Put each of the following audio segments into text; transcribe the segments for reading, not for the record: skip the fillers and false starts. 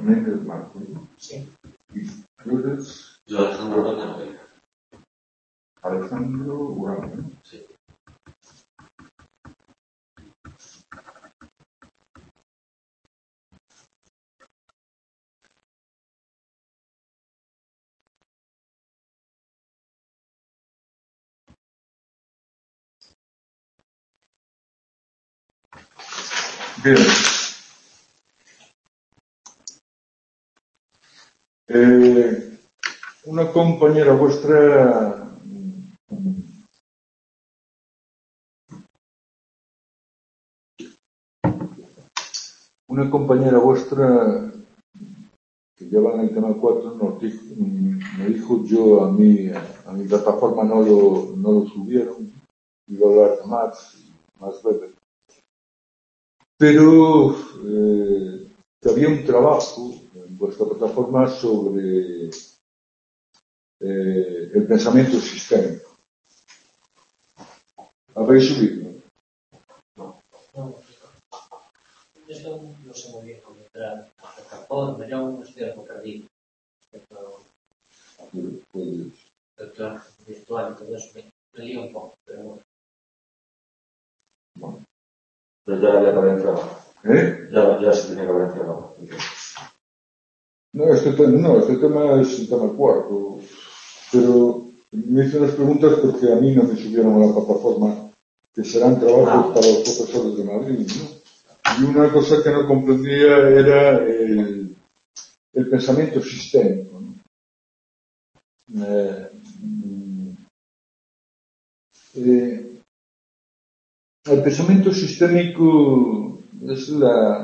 Méndez Marco, ¿no? Sí. Y tú eres... Yo, Alejandro Uranga. Alejandro Uranga, ¿no? Sí. Bien. Una compañera vuestra que lleva en el tema 4 me dijo yo a mi plataforma no lo subieron, iba a hablar de más breve, pero que había un trabajo en vuestra plataforma sobre el pensamiento sistémico. ¿Habéis subido? No. Esto no sé muy bien cómo entrar a la plataforma, yo aún no estoy algo perdido. Pues, Doctor virtual y todo eso me lío un poco, pero bueno. bueno. Pero ya había que haber entrado. Ya se tenía que haber entrado. No, este tema es el tema 4, pero me hice unas preguntas porque a mí no me subieron a la plataforma, que serán trabajos para los profesores de Madrid, ¿no? Y una cosa que no comprendía era el pensamiento sistémico, ¿no? El pensamiento sistémico es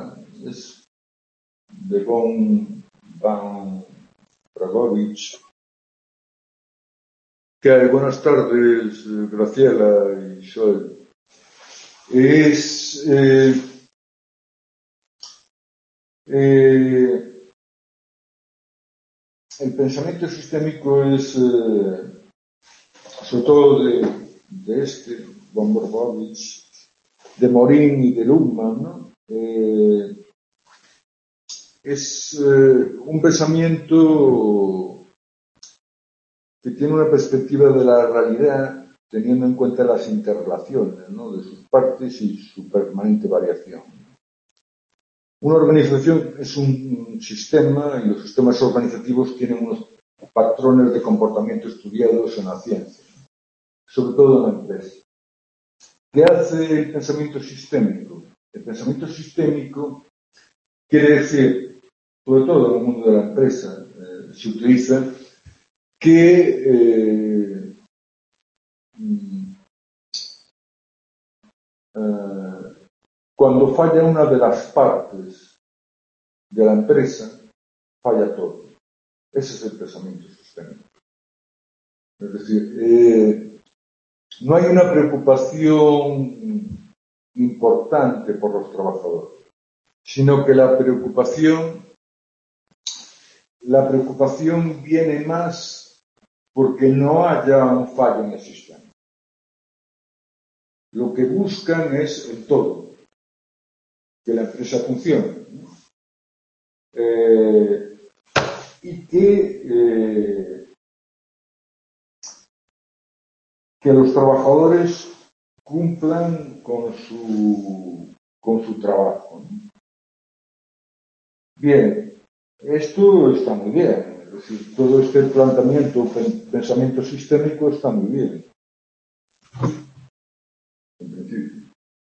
de Van Dragovich. ¿Qué hay? Buenas tardes, Graciela y Sol. El pensamiento sistémico es, sobre todo de Von Dragovich, de Morin y de Luhmann, ¿no? Es un pensamiento que tiene una perspectiva de la realidad teniendo en cuenta las interrelaciones, ¿no?, de sus partes y su permanente variación. Una organización es un sistema y los sistemas organizativos tienen unos patrones de comportamiento estudiados en la ciencia, sobre todo en la empresa. ¿Qué hace el pensamiento sistémico? El pensamiento sistémico quiere decir, sobre todo en el mundo de la empresa, se utiliza que cuando falla una de las partes de la empresa, falla todo. Ese es el pensamiento sistémico. Es decir, no hay una preocupación importante por los trabajadores, sino que la preocupación viene más porque no haya un fallo en el sistema. Lo que buscan es el todo, que la empresa funcione, ¿no? Y que los trabajadores cumplan con su trabajo, ¿no? Bien, esto está muy bien, es decir, todo este pensamiento sistémico está muy bien, en principio.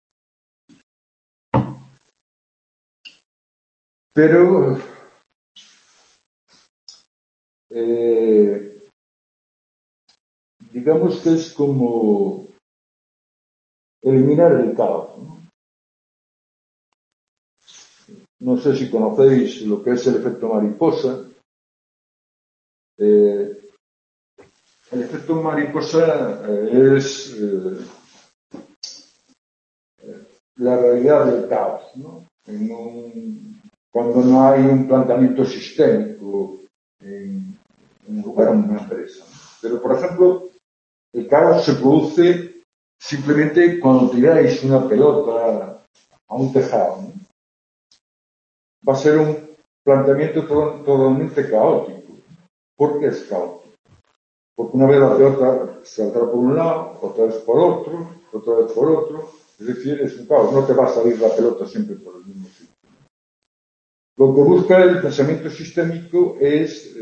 Pero digamos que es como eliminar el caos, ¿no? No sé si conocéis lo que es el efecto mariposa. El efecto mariposa es la realidad del caos, ¿no? Cuando no hay un planteamiento sistémico en un lugar, en una empresa, ¿no? Pero, por ejemplo, el caos se produce simplemente cuando tiráis una pelota a un tejado, ¿no? Va a ser planteamiento totalmente caótico. ¿Por qué es caótico? Porque una vez hace otra, saldrá por un lado, otra vez por otro, otra vez por otro. Es decir, es un caos, no te va a salir la pelota siempre por el mismo sitio. Lo que busca el pensamiento sistémico es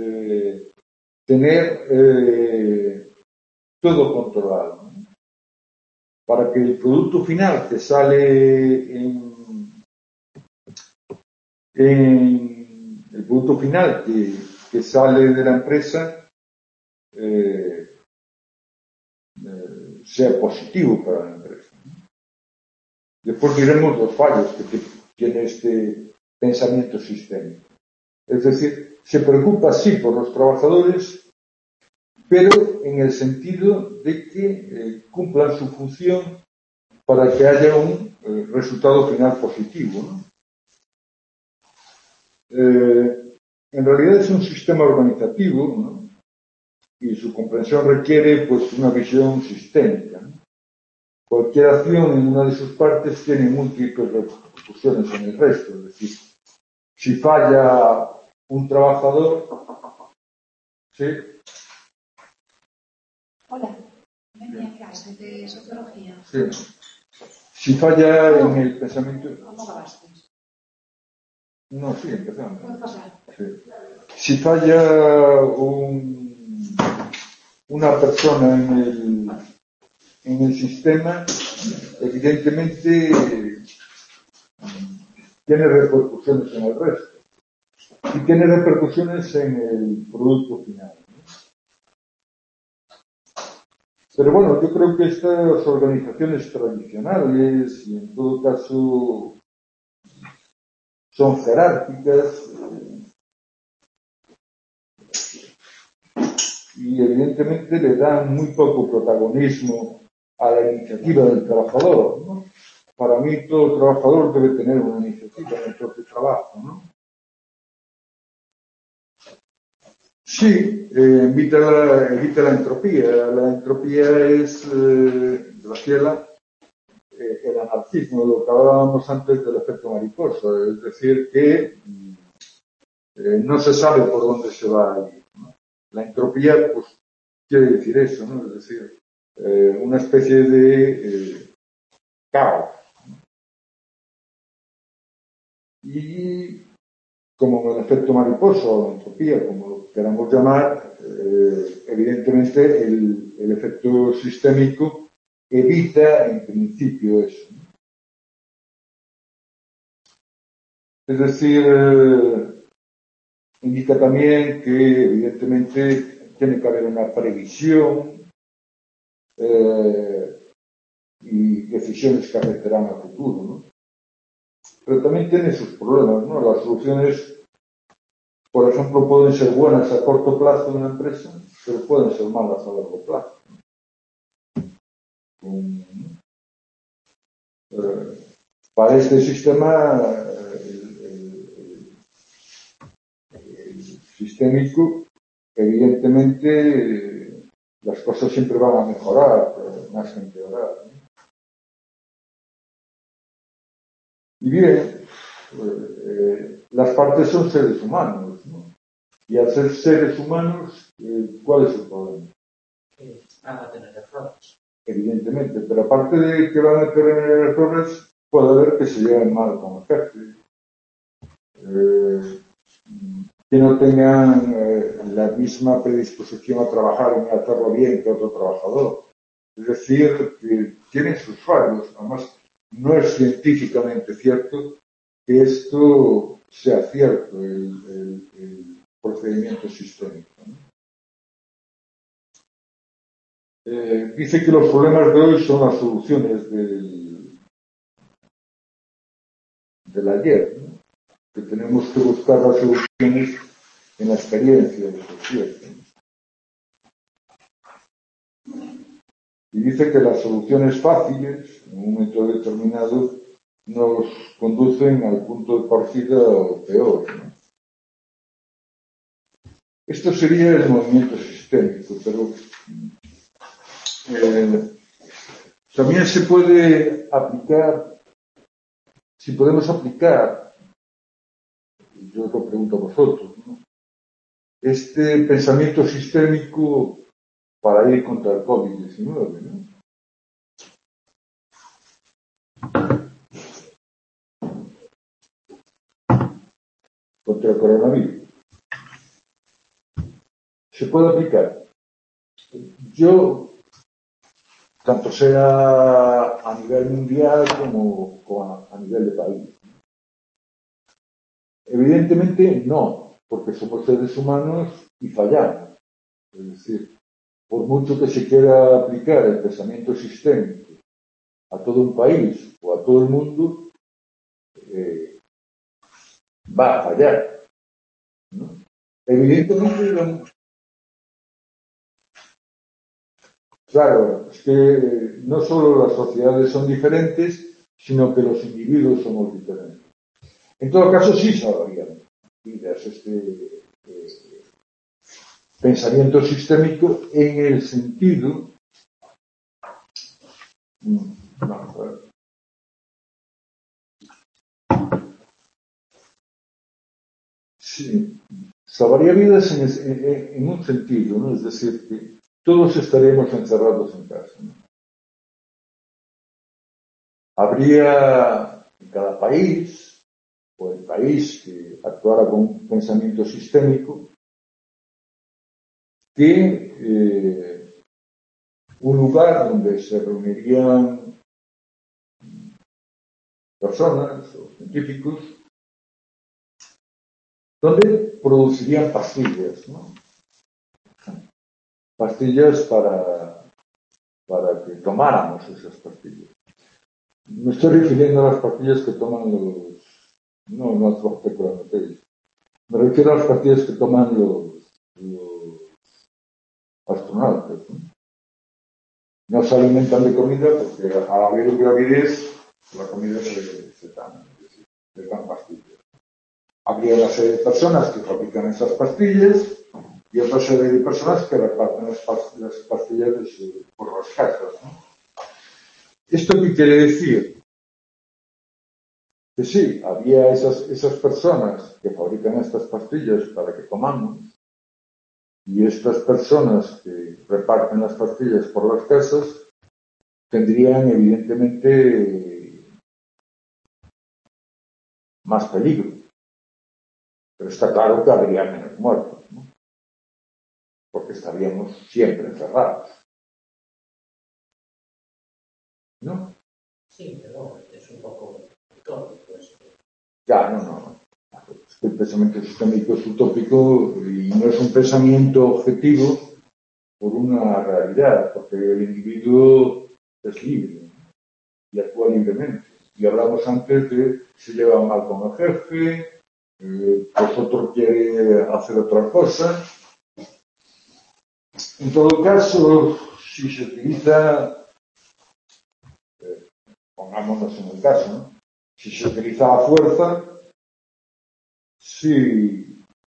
tener todo controlado, ¿no? Para que el producto final que sale el producto final que sale de la empresa sea positivo para la empresa. Después diremos los fallos que tiene este pensamiento sistémico. Es decir, se preocupa sí por los trabajadores, pero en el sentido de que cumplan su función para que haya un resultado final positivo, ¿no? En realidad es un sistema organizativo, ¿no? Y su comprensión requiere pues una visión sistémica, ¿no? Cualquier acción en una de sus partes tiene múltiples repercusiones en el resto. Es decir, si falla un trabajador, ¿sí? Hola, venía a clase de sociología. Sí. Si falla en el pensamiento... ¿Cómo acabaste? No, sí, empezamos. ¿Puedo pasar? Sí. Si falla una persona en el sistema, evidentemente tiene repercusiones en el resto y tiene repercusiones en el producto final. Pero bueno, yo creo que estas organizaciones tradicionales y en todo caso son jerárquicas y evidentemente le dan muy poco protagonismo a la iniciativa del trabajador, ¿no? Para mí todo trabajador debe tener una iniciativa en el propio trabajo, ¿no? Sí, evita la entropía. La entropía es, Graciela, el anarquismo, lo que hablábamos antes del efecto mariposa, es decir, que no se sabe por dónde se va a ir, ¿no? La entropía, pues, quiere decir eso, ¿no? Es decir, una especie de caos. Y como el efecto mariposa o la entropía, como lo queramos llamar, evidentemente el efecto sistémico evita en principio eso, ¿no? Es decir, indica también que evidentemente tiene que haber una previsión y decisiones que afectarán al futuro, ¿no? Pero también tiene sus problemas, ¿no? Las soluciones, por ejemplo, pueden ser buenas a corto plazo en una empresa, pero pueden ser malas a largo plazo. Para este sistema, el sistémico, evidentemente, las cosas siempre van a mejorar, más que empeorar, ¿no? Y bien, las partes son seres humanos, ¿no? Y al ser seres humanos, ¿cuál es el problema? Van a tener errores. Evidentemente, pero aparte de que van a tener errores, puede haber que se lleven mal con el jefe, que no tengan la misma predisposición a trabajar y a hacerlo bien que otro trabajador. Es decir, que tienen sus fallos. Además, no es científicamente cierto que esto sea cierto, el procedimiento sistémico, ¿no? Dice que los problemas de hoy son las soluciones del ayer, ¿no? Que tenemos que buscar las soluciones en la experiencia, eso es cierto, ¿no? Y dice que las soluciones fáciles, en un momento determinado, nos conducen al punto de partida o peor, ¿no? Esto sería el movimiento sistémico, pero también se puede aplicar, si podemos aplicar yo os lo pregunto a vosotros, ¿no? Este pensamiento sistémico para ir contra el COVID-19, ¿no? Contra el coronavirus. ¿Se puede aplicar? Yo, tanto sea a nivel mundial como a nivel de país. Evidentemente no, porque somos seres humanos y fallamos. Es decir, por mucho que se quiera aplicar el pensamiento sistémico a todo un país o a todo el mundo, va a fallar, ¿no? Evidentemente, claro, es que no solo las sociedades son diferentes, sino que los individuos somos diferentes. En todo caso, sí salvarían vidas pensamiento sistémico en el sentido. Sí, salvaría vidas en un sentido, ¿no? Es decir, que todos estaremos encerrados en casa, ¿no? Habría en cada país, o el país que actuara con un pensamiento sistémico, que un lugar donde se reunirían personas o científicos, donde producirían pastillas, ¿no? Pastillas para que tomáramos esas pastillas. Me estoy refiriendo a las pastillas que toman los... No las. Me refiero a las pastillas que toman los astronautas, ¿no? No se alimentan de comida porque al haber gravidez la comida se dan, es decir, les dan pastillas. Habría una serie de personas que fabrican esas pastillas y otra serie de personas que reparten las pastillas por las casas, ¿no? ¿Esto qué quiere decir? Que sí, había esas personas que fabrican estas pastillas para que tomamos, y estas personas que reparten las pastillas por las casas tendrían evidentemente más peligro. Pero está claro que habría menos muertos, ¿no? Porque estaríamos siempre encerrados, ¿no? Sí, pero es un poco utópico eso. Ya, no. El pensamiento sistémico es utópico y no es un pensamiento objetivo por una realidad, porque el individuo es libre, ¿no? Y actúa libremente. Y hablamos antes de se lleva mal con el jefe, pues otro quiere hacer otra cosa. En todo caso, si se utiliza, pongámonos en el caso, ¿no? Si se utiliza la fuerza, sí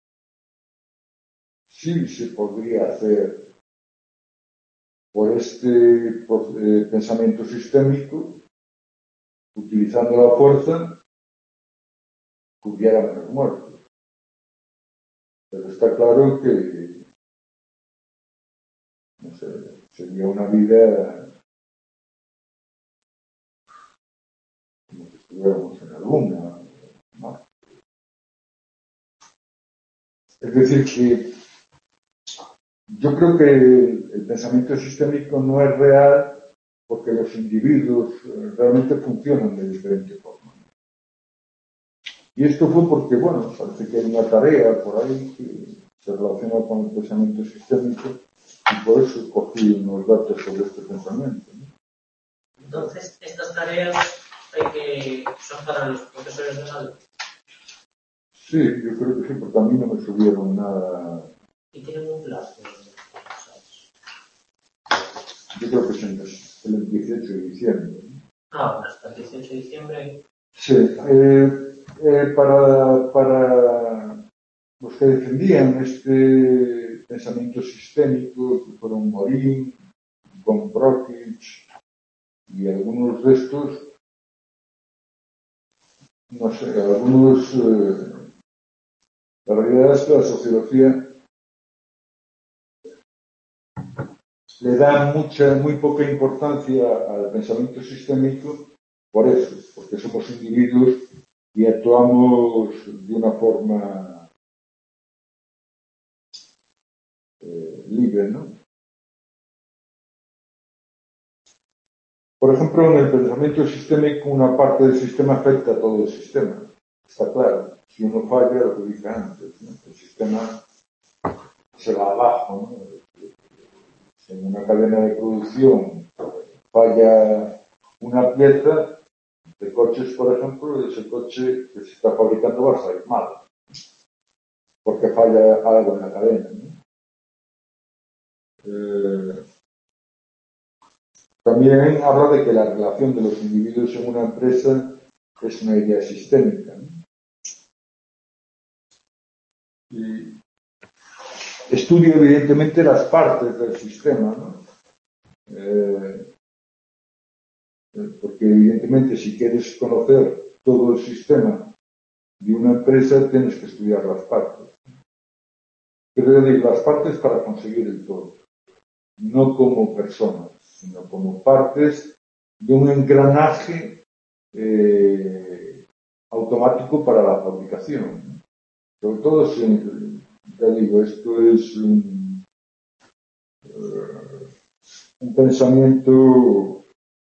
se podría hacer por pensamiento sistémico, utilizando la fuerza, que hubiera menos muertos. Pero está claro que, no sé, sería una vida como si estuviéramos en la luna, ¿no? Es decir, que yo creo que el pensamiento sistémico no es real porque los individuos realmente funcionan de diferente forma. Y esto fue porque, bueno, parece que hay una tarea por ahí que se relaciona con el pensamiento sistémico y por eso cogí unos datos sobre este pensamiento, ¿no? Entonces, estas tareas son para los profesores de algo. Sí, yo creo que sí, porque a mí no me subieron nada. ¿Y tienen un plazo? Yo creo que es el 18 de diciembre, ¿no? Bueno, hasta el 18 de diciembre. Sí, para los que defendían este pensamiento sistémico, que fueron Morín, Gombrowicz y algunos de estos, no sé, algunos La realidad es que la sociología le da muy poca importancia al pensamiento sistémico por eso, porque somos individuos y actuamos de una forma libre, ¿no? Por ejemplo, en el pensamiento sistémico, una parte del sistema afecta a todo el sistema. Está claro. Si uno falla, lo que dije antes, ¿no? El sistema se va abajo, ¿no? En una cadena de producción falla una pieza de coches, por ejemplo, ese coche que se está fabricando va a salir mal, porque falla algo en la cadena, ¿no? También habla de que la relación de los individuos en una empresa es una idea sistémica, ¿no? Y estudio evidentemente las partes del sistema, ¿no? Porque evidentemente si quieres conocer todo el sistema de una empresa tienes que estudiar las partes. Pero digo las partes para conseguir el todo, no como personas, sino como partes de un engranaje automático para la fabricación, ¿no? Sobre todo, ya digo, esto es un pensamiento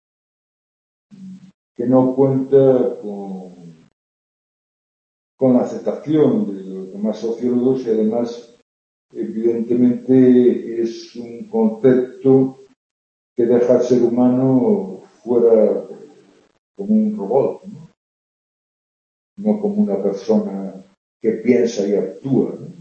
que no cuenta con la aceptación de los demás sociólogos y además, evidentemente, es un concepto que deja al ser humano fuera como un robot, ¿no? No como una persona que piensa y actúa, ¿no?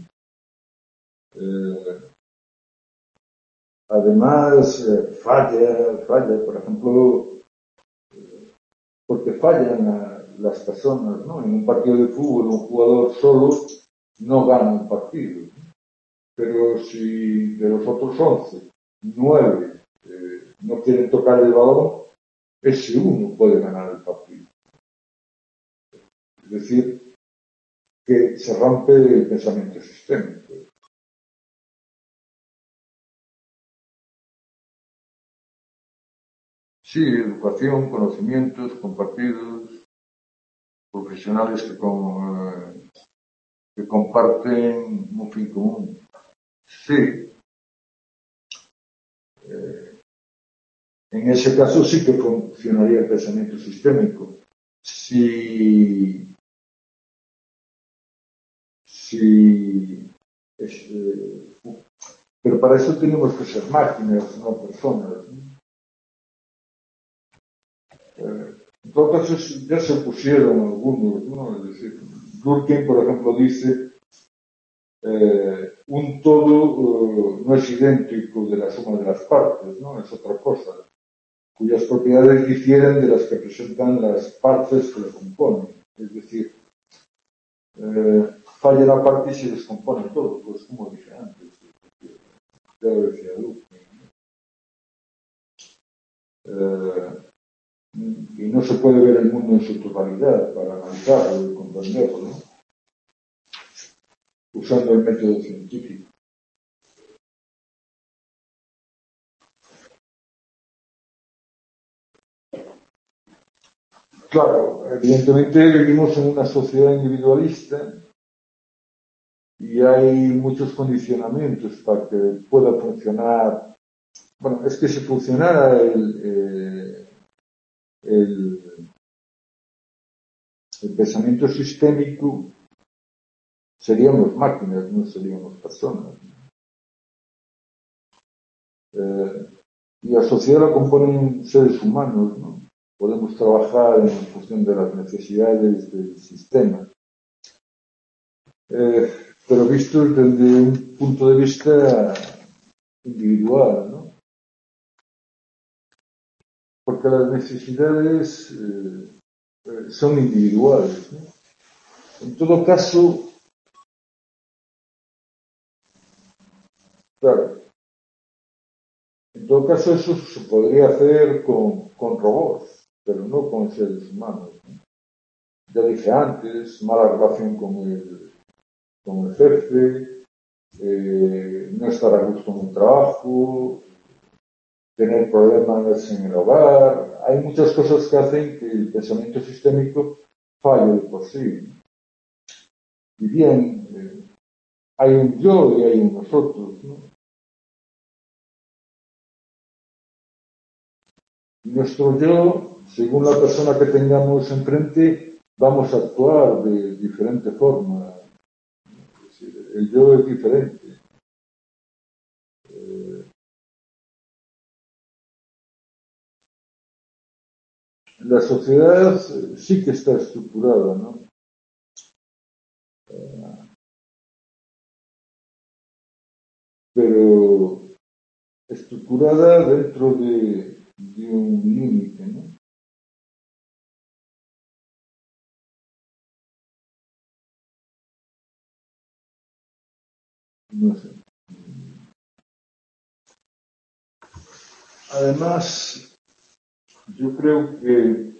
Además, falla, por ejemplo, porque fallan las personas, ¿no? En un partido de fútbol, un jugador solo no gana un partido, ¿no? Pero si de los otros 11, 9 no quieren tocar el balón, ese uno puede ganar el partido. Es decir, que se rompe el pensamiento sistémico. Sí, educación, conocimientos compartidos, profesionales que comparten un fin común. Sí. En ese caso sí que funcionaría el pensamiento sistémico. Pero para eso tenemos que ser máquinas, no personas, ¿no? En todo caso, ya se pusieron algunos, ¿no? Es decir, Durkheim, por ejemplo, dice un todo no es idéntico de la suma de las partes, ¿no? Es otra cosa, cuyas propiedades difieren de las que presentan las partes que lo componen. Es decir, falla la parte y se descompone todo, pues como dije antes, ya lo decía Durkheim. Y no se puede ver el mundo en su totalidad para analizarlo y comprenderlo, ¿no? Usando el método científico. Claro, evidentemente vivimos en una sociedad individualista y hay muchos condicionamientos para que pueda funcionar. Bueno, es que si funcionara el pensamiento sistémico, seríamos máquinas, no seríamos personas. Y la sociedad la componen seres humanos, ¿no? Podemos trabajar en función de las necesidades del sistema. Pero visto desde un punto de vista individual, ¿no? Porque las necesidades son individuales, ¿no? En todo caso, claro, en todo caso eso se podría hacer con robots, pero no con seres humanos, ¿no? Ya dije antes, mala relación con el con el jefe, no estar a gusto en un trabajo, tener problemas en el hogar. Hay muchas cosas que hacen que el pensamiento sistémico falle de por sí. Y bien, hay un yo y hay un nosotros, ¿no? Y nuestro yo, según la persona que tengamos enfrente, vamos a actuar de diferente forma. Es decir, el yo es diferente. La sociedad sí que está estructurada, ¿no? Pero estructurada dentro de un límite, ¿no? No sé. Además, yo creo que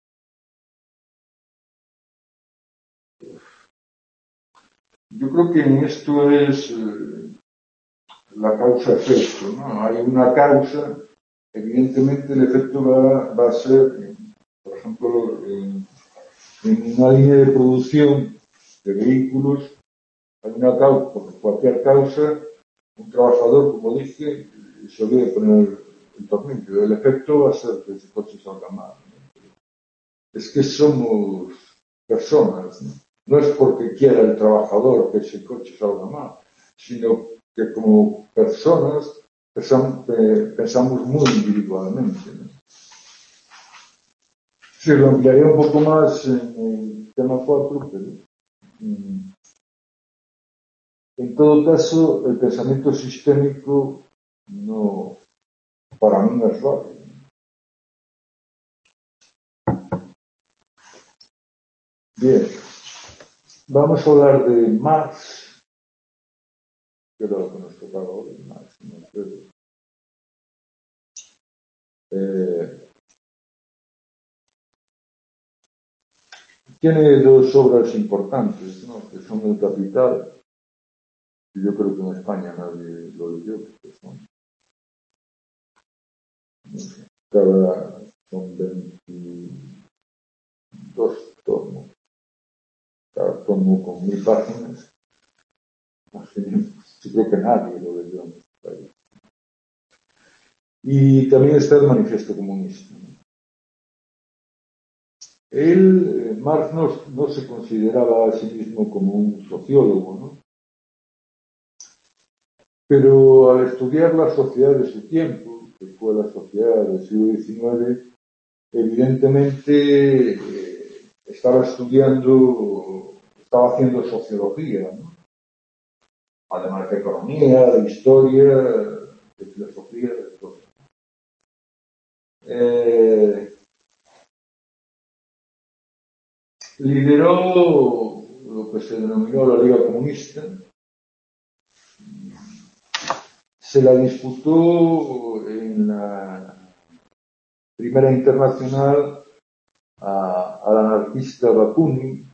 en esto es la causa-efecto, ¿no? Hay una causa, evidentemente el efecto va a ser, por ejemplo, en una línea de producción de vehículos, hay una causa, por cualquier causa, un trabajador, como dije, se olvida de poner el tornillo. El efecto va a ser que ese coche salga mal, ¿no? Es que somos personas, ¿no? No es porque quiera el trabajador que ese coche salga mal, sino que como personas pensamos muy individualmente, ¿no? Sí, lo ampliaría un poco más en el tema 4, pero en todo caso el pensamiento sistémico no, para mí no es válido. Bien, vamos a hablar de Marx, que era lo que nos tocaba hoy, Marx, ¿no? Tiene dos obras importantes, ¿no? Que son El Capital, y yo creo que en España nadie lo leyó, porque son, no sé, son 22 tomos, cada tomo con 1000 páginas. Yo creo que nadie lo leyó en este país. Y también está el Manifiesto Comunista, ¿no? Él, Marx, no se consideraba a sí mismo como un sociólogo, ¿no? Pero al estudiar la sociedad de su tiempo, que fue la sociedad del siglo XIX, evidentemente estaba haciendo sociología, ¿no? Además de economía, de historia, de filosofía, de todo. Lideró lo que se denominó la Liga Comunista. Se la disputó en la Primera Internacional al anarquista Bakunin,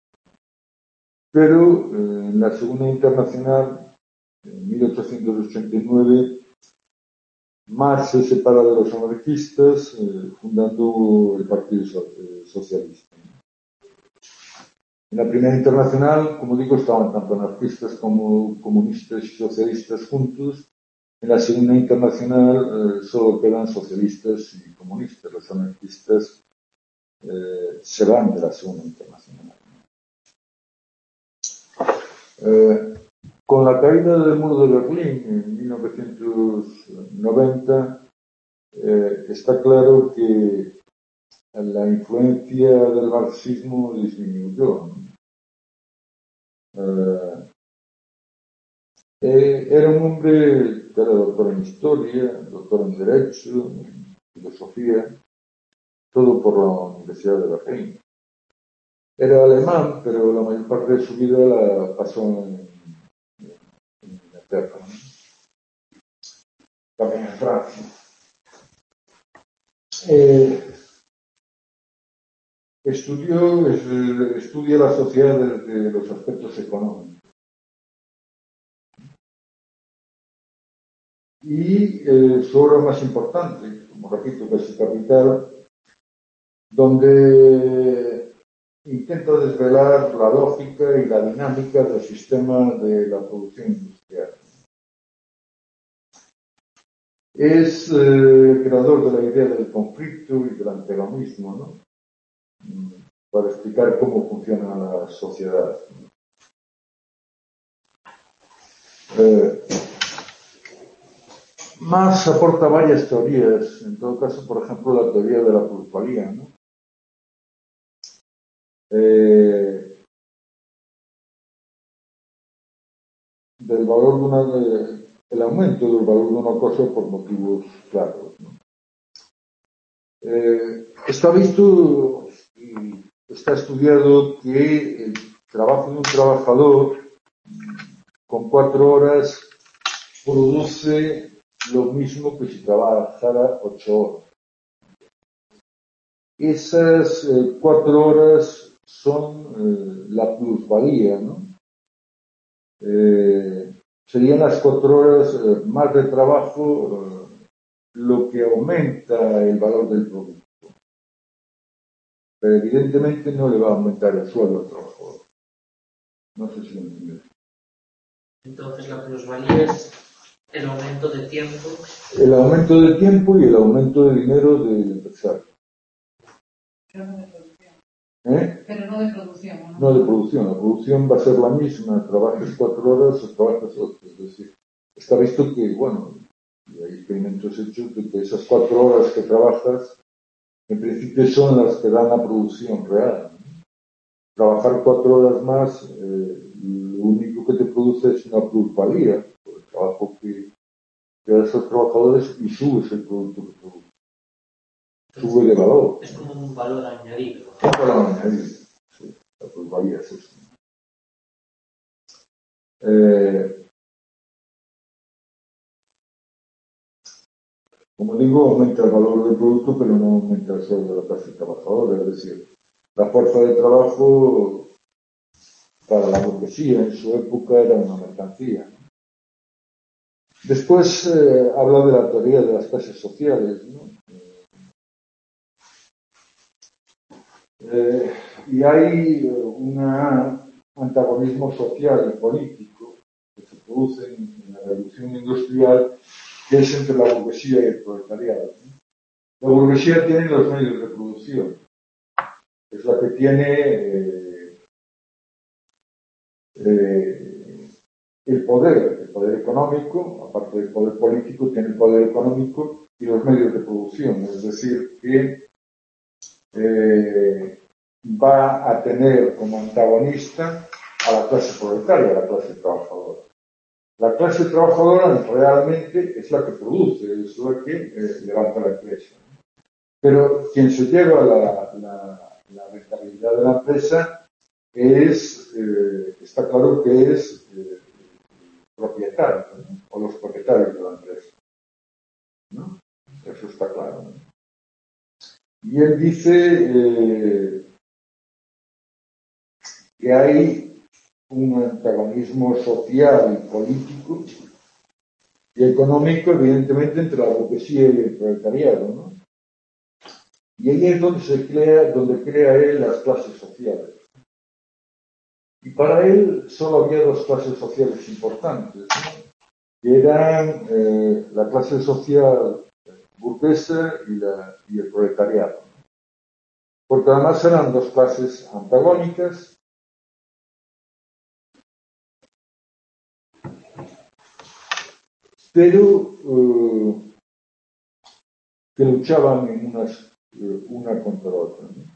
pero en la Segunda Internacional, en 1889, Marx se separa de los anarquistas, fundando el Partido Socialista. En la Primera Internacional, como digo, estaban tanto anarquistas como comunistas y socialistas juntos. En la Segunda Internacional solo quedan socialistas y comunistas. Los anarquistas se van de la Segunda Internacional. Con la caída del muro de Berlín en 1990, está claro que la influencia del marxismo disminuyó, ¿no? Era un hombre que era doctor en historia, doctor en derecho, en filosofía, todo por la Universidad de Berlín. Era alemán, pero la mayor parte de su vida la pasó en Inglaterra, ¿no? También en Francia. Estudia la sociedad desde los aspectos económicos. y su obra más importante, como repito, que es El Capital, donde intenta desvelar la lógica y la dinámica del sistema de la producción industrial. Es creador de la idea del conflicto y del antagonismo, ¿no? Para explicar cómo funciona la sociedad. Más aporta varias teorías, en todo caso, por ejemplo, la teoría de la plusvalía, ¿no? Del valor el aumento del valor de una cosa por motivos claros, ¿no? Está visto y está estudiado que el trabajo de un trabajador con 4 horas produce lo mismo que si trabajara 8 horas. Esas 4 horas son la plusvalía, ¿no? Serían las 4 horas más de trabajo lo que aumenta el valor del producto. Pero evidentemente no le va a aumentar el sueldo al trabajador. No sé si lo entiendes. Entonces la plusvalía es el aumento de tiempo. El aumento de tiempo y el aumento de dinero del empresario. Pero no de producción. ¿Eh? Pero no de producción, ¿no? No de producción. La producción va a ser la misma, trabajes 4 horas o trabajes 8. Es decir, está visto que, bueno, y hay experimentos hechos de que esas 4 horas que trabajas, en principio son las que dan la producción real. Trabajar 4 horas más, lo único que te produce es una plusvalía por el trabajo que das a los trabajadores y subes el producto que produces. Sube de valor. Es como un valor añadido. Un valor añadido. Sí, la plusvalía es eso. Como digo, aumenta el valor del producto, pero no aumenta el sueldo de la clase trabajadora. Es decir, la fuerza de trabajo para la burguesía en su época era una mercancía. Después habla de la teoría de las clases sociales, ¿no? Y hay un antagonismo social y político que se produce en la revolución industrial, que es entre la burguesía y el proletariado, ¿no? La burguesía tiene los medios de producción, es la que tiene el poder económico, aparte del poder político, tiene el poder económico y los medios de producción, es decir, que va a tener como antagonista a la clase proletaria, a la clase trabajadora. La clase trabajadora realmente es la que produce, es la que levanta la empresa. Pero quien se lleva la rentabilidad de la empresa está claro que es propietario, ¿no? O los propietarios de la empresa, ¿no? Eso está claro, ¿no? Y él dice que hay un antagonismo social y político y económico, evidentemente, entre la burguesía y el proletariado, ¿no? Y ahí es donde crea él las clases sociales. Y para él solo había 2 clases sociales importantes, ¿no? Que eran la clase social burguesa y el proletariado. Porque además eran 2 clases antagónicas, pero que luchaban en una contra la otra, ¿no?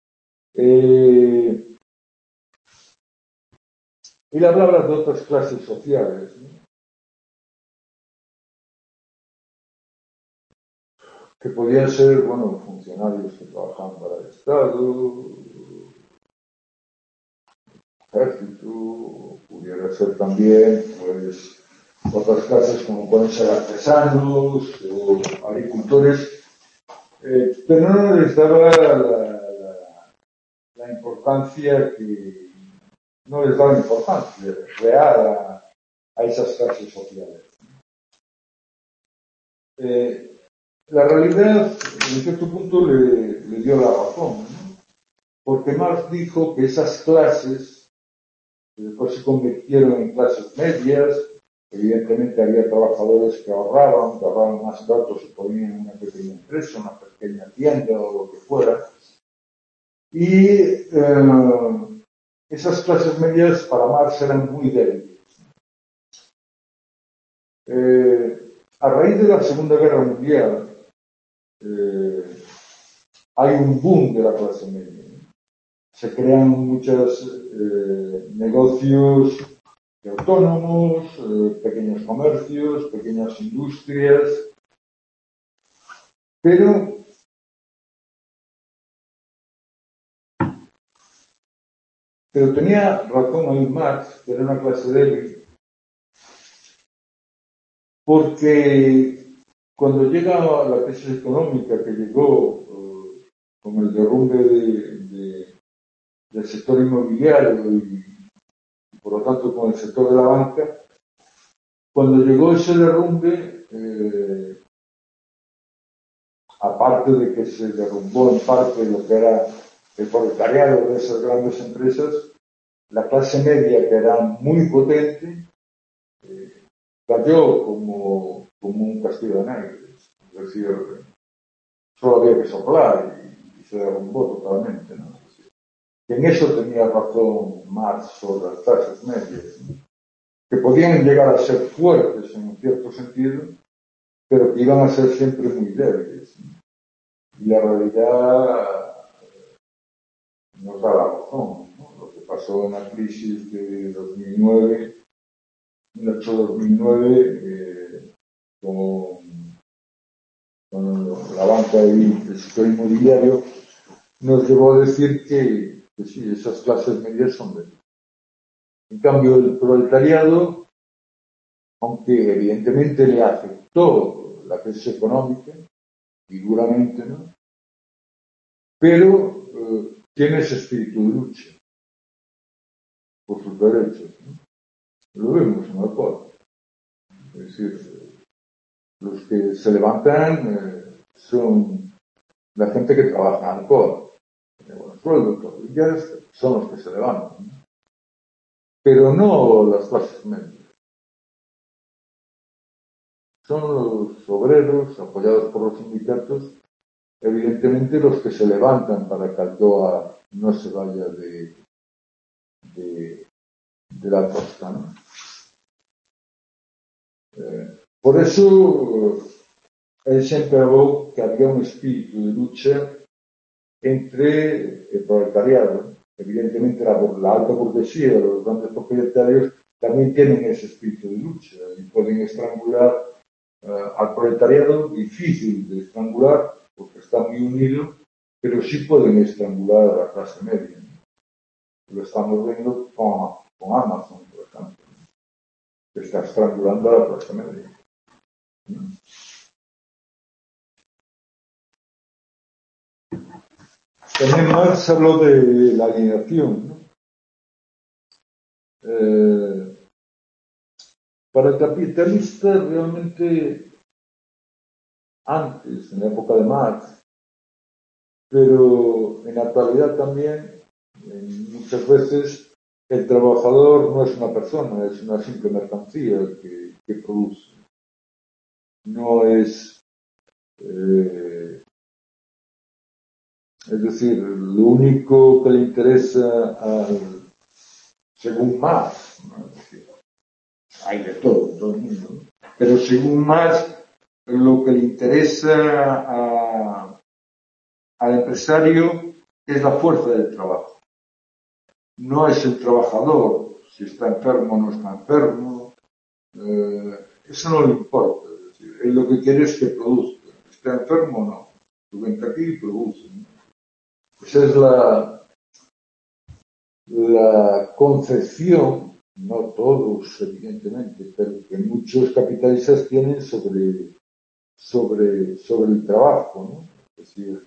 Él hablaba de otras clases sociales, ¿no? Que podían ser, bueno, funcionarios que trabajaban para el Estado, ejército, pudiera ser también, pues, otras clases como pueden ser artesanos o agricultores, pero no les daba la importancia no les daba importancia real a esas clases sociales. La realidad, en cierto punto, le dio la razón, ¿no? Porque Marx dijo que esas clases, que después se convirtieron en clases medias, evidentemente había trabajadores que ahorraban más datos y ponían una pequeña empresa, una pequeña tienda o lo que fuera, y esas clases medias para Marx eran muy débiles. A raíz de la Segunda Guerra Mundial, hay un boom de la clase media. Se crean muchos negocios autónomos, pequeños comercios, pequeñas industrias, pero tenía razón ahí Marx, que era una clase débil, porque cuando llega la crisis económica que llegó con el derrumbe del sector inmobiliario y por lo tanto con el sector de la banca, cuando llegó ese derrumbe, aparte de que se derrumbó en parte lo que era el proletariado de esas grandes empresas, la clase media, que era muy potente, cayó como un castillo de naipes. Es decir, solo había que soplar y se derrumbó totalmente, ¿no? Y en eso tenía razón Marx sobre las clases medias, ¿no? Que podían llegar a ser fuertes en un cierto sentido, pero que iban a ser siempre muy débiles, ¿no? Y la realidad nos da la razón, ¿no? Lo que pasó en la crisis de 2009, en el 2009, con la banca y el sector inmobiliario, nos llevó a decir que sí, esas clases medias son débiles. En cambio, el proletariado, aunque evidentemente le afectó la crisis económica, y duramente, ¿no? Pero tiene ese espíritu de lucha por sus derechos, ¿no? Lo vemos en Alcoa. Es decir, los que se levantan son la gente que trabaja en Alcoa. Tiene buenos sueldos, son los que se levantan, ¿no? Pero no las clases medias. Son los obreros, apoyados por los sindicatos, evidentemente los que se levantan para que Alcoa no se vaya de la costa, ¿no? Por eso él siempre habló que había un espíritu de lucha entre el proletariado. Evidentemente la alta burguesía, los grandes propietarios también tienen ese espíritu de lucha y pueden estrangular al proletariado, difícil de estrangular porque está muy unido, pero sí pueden estrangular a la clase media, ¿no? Lo estamos viendo con Amazon, por ejemplo, ¿no? Que está estrangulando a la clase media. También Marx habló de la alienación, ¿no? Para el capitalista, realmente, antes, en la época de Marx, pero en la actualidad también, muchas veces, el trabajador no es una persona, es una simple mercancía que produce. No es, es decir, lo único que le interesa, según Marx, ¿no? Es decir, hay de todo el mundo, ¿no? Pero según Marx, lo que le interesa al empresario es la fuerza del trabajo. No es el trabajador, si está enfermo o no está enfermo, eso no le importa. Es decir, él lo que quiere es que produzca. Está enfermo o no. Tú vente aquí y produce, ¿no? Esa es la concepción, no todos evidentemente, pero que muchos capitalistas tienen sobre el trabajo, ¿no? Es decir,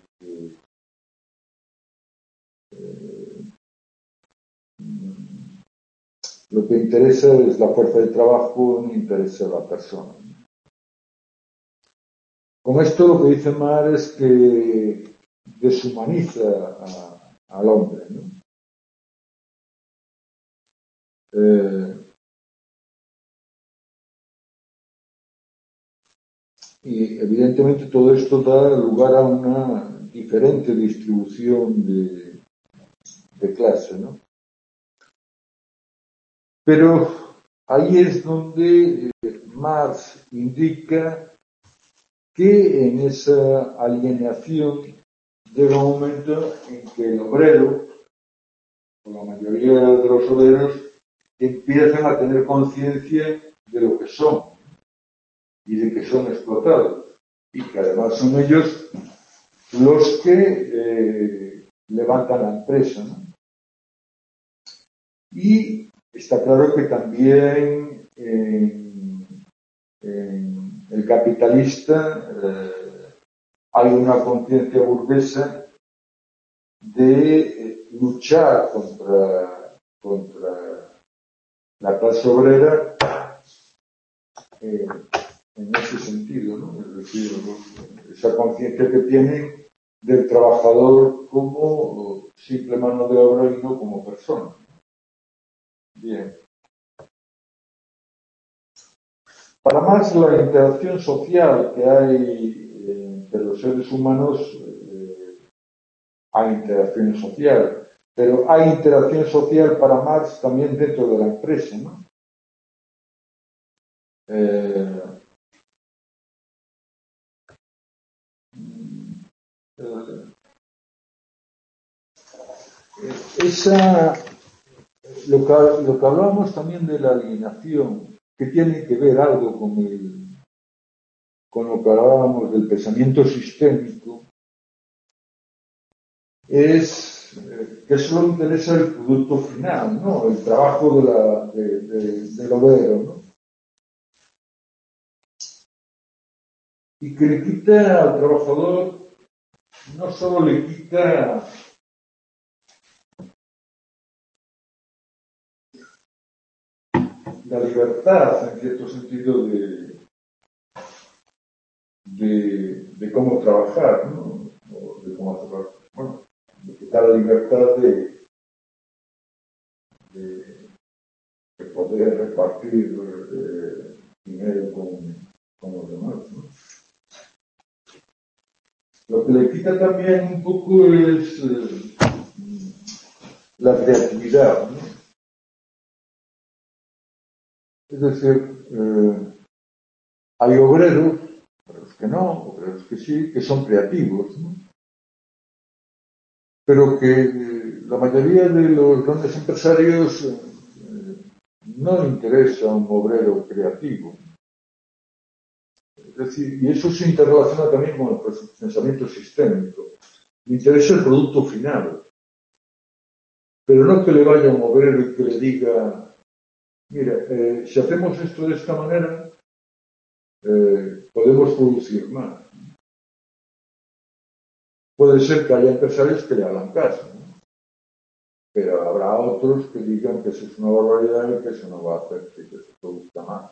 lo que interesa es la fuerza del trabajo, no interesa la persona, ¿no? Con esto lo que dice Marx es que deshumaniza al hombre, ¿no? Y evidentemente todo esto da lugar a una diferente distribución de clase, ¿no? Pero ahí es donde Marx indica que en esa alienación llega un momento en que el obrero, o la mayoría de los obreros, empiezan a tener conciencia de lo que son y de que son explotados, y que además son ellos los que levantan la empresa, ¿no? Y está claro que también en el capitalista hay una conciencia burguesa de luchar contra la clase obrera en ese sentido, ¿no? Es decir, esa conciencia que tienen del trabajador como simple mano de obra y no como persona. Bien. Para Marx, la interacción social que hay entre los seres humanos, hay interacción social, pero hay interacción social para Marx también dentro de la empresa, ¿no? Lo que hablábamos también de la alienación, que tiene que ver algo con lo que hablábamos del pensamiento sistémico, es que solo interesa el producto final, ¿no? El trabajo del obrero, ¿no? Y que le quita al trabajador, no solo le quita la libertad, en cierto sentido, de cómo trabajar, ¿no? O de cómo hacer, bueno, de quitar la libertad de poder repartir dinero con los demás, ¿no? Lo que le quita también un poco es la creatividad, ¿no? Es decir, hay obreros que no, obreros que sí, que son creativos, ¿no? Pero que la mayoría de los grandes empresarios no le interesa un obrero creativo. Es decir, y eso se interrelaciona también con el pensamiento sistémico. Le interesa el producto final, pero no que le vaya un obrero y que le diga, mira, si hacemos esto de esta manera, podemos producir más. Puede ser que haya empresarios que le hagan caso, ¿no? Pero habrá otros que digan que eso es una barbaridad y que eso no va a hacer que se produzca más.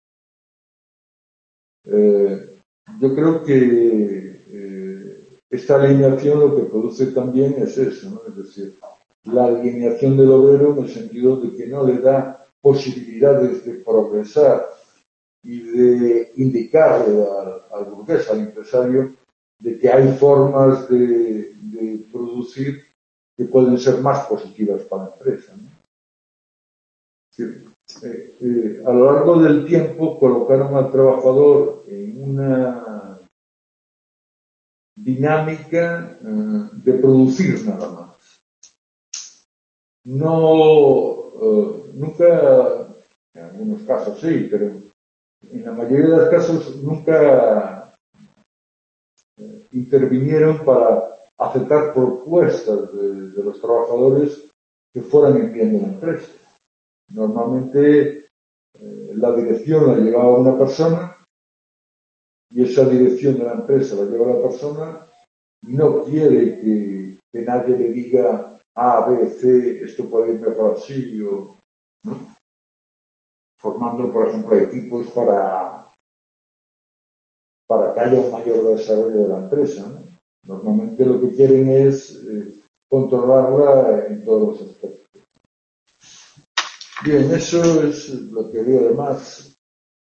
Yo creo que esta alineación lo que produce también es eso, ¿no? Es decir, la alineación del obrero en el sentido de que no le da posibilidades de progresar y de indicarle al burgués, al empresario, de que hay formas de producir que pueden ser más positivas para la empresa, ¿no? A lo largo del tiempo colocaron al trabajador en una dinámica de producir nada más. No, nunca, en algunos casos sí, pero en la mayoría de los casos nunca intervinieron para aceptar propuestas de los trabajadores que fueran en bien de la empresa. Normalmente la dirección la llevaba una persona y esa dirección de la empresa la lleva la persona y no quiere que nadie le diga A, B, C, esto puede ir mejor así, o, ¿no? Formando, por ejemplo, equipos para para que haya un mayor desarrollo de la empresa, ¿no? Normalmente lo que quieren es controlarla en todos los aspectos. Bien, eso es la teoría de Marx.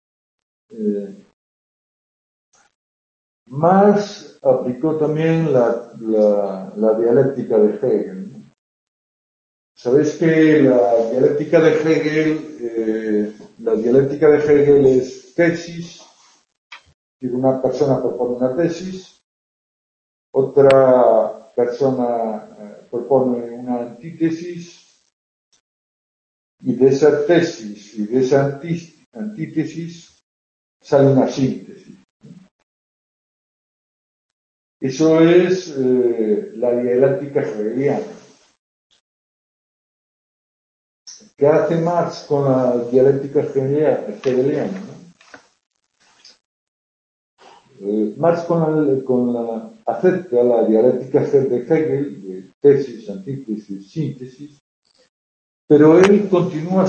Marx aplicó también la dialéctica de Hegel, ¿no? Sabéis que la dialéctica de Hegel es tesis, y una persona propone una tesis, otra persona propone una antítesis, y de esa tesis y de esa antítesis sale una síntesis. Eso es la dialéctica hegeliana. ¿Qué hace Marx con la dialéctica hegeliana? Marx acepta la dialéctica de Hegel, de tesis, antítesis, síntesis, pero él continúa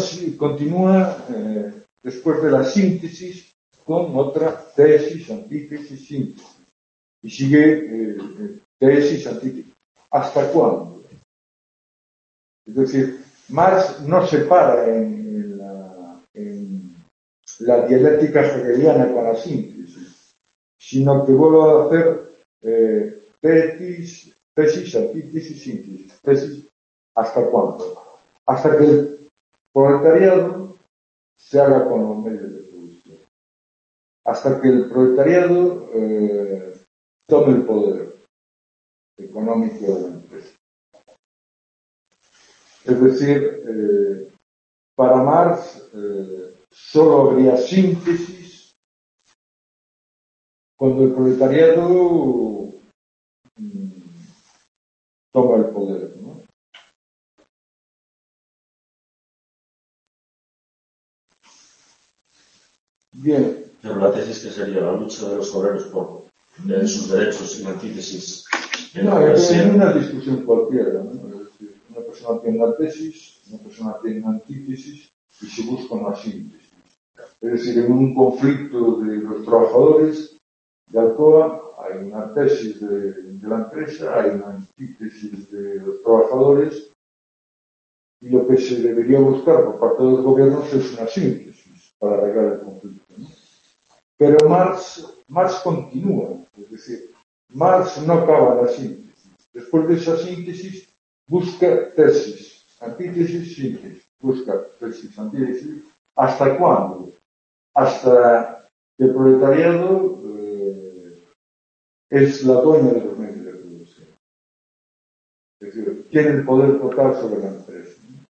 después de la síntesis con otra tesis, antítesis, síntesis. Y sigue tesis, antítesis. ¿Hasta cuándo? Es decir, Marx no se para en la dialéctica hegeliana con la síntesis, sino que vuelve a hacer tesis, antítesis, síntesis. Tesis, ¿hasta cuándo? Hasta que el proletariado se haga con los medios de producción. Hasta que el proletariado tome el poder económico de la empresa. Es decir, para Marx solo habría síntesis cuando el proletariado toma el poder, ¿no? Bien. Pero la tesis que sería la lucha de los obreros por sus derechos sin antítesis. No, es una discusión cualquiera, ¿no? Es decir, una persona tiene una tesis, una persona tiene una antítesis y se busca una síntesis. Es decir, en un conflicto de los trabajadores de Alcoa hay una tesis de la empresa, hay una antítesis de los trabajadores y lo que se debería buscar por parte de los gobiernos es una síntesis para arreglar el conflicto, ¿no? Pero Marx continúa, es decir, Marx no acaba la síntesis. Después de esa síntesis busca tesis, antítesis, síntesis, busca tesis, antítesis. ¿Hasta cuándo? Hasta que el proletariado es la dueña de los medios de producción. Es decir, tiene el poder total sobre la empresa.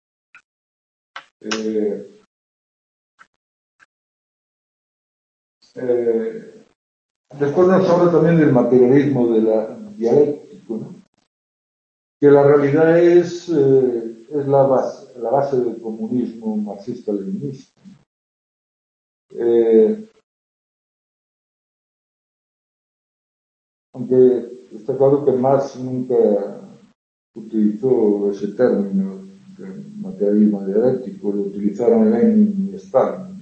Después nos habla también del materialismo dialéctico, ¿no? Que la realidad es la base del comunismo marxista-leninista. Aunque está claro que Marx nunca utilizó ese término de materialismo dialéctico, lo utilizaron Lenin y Stalin.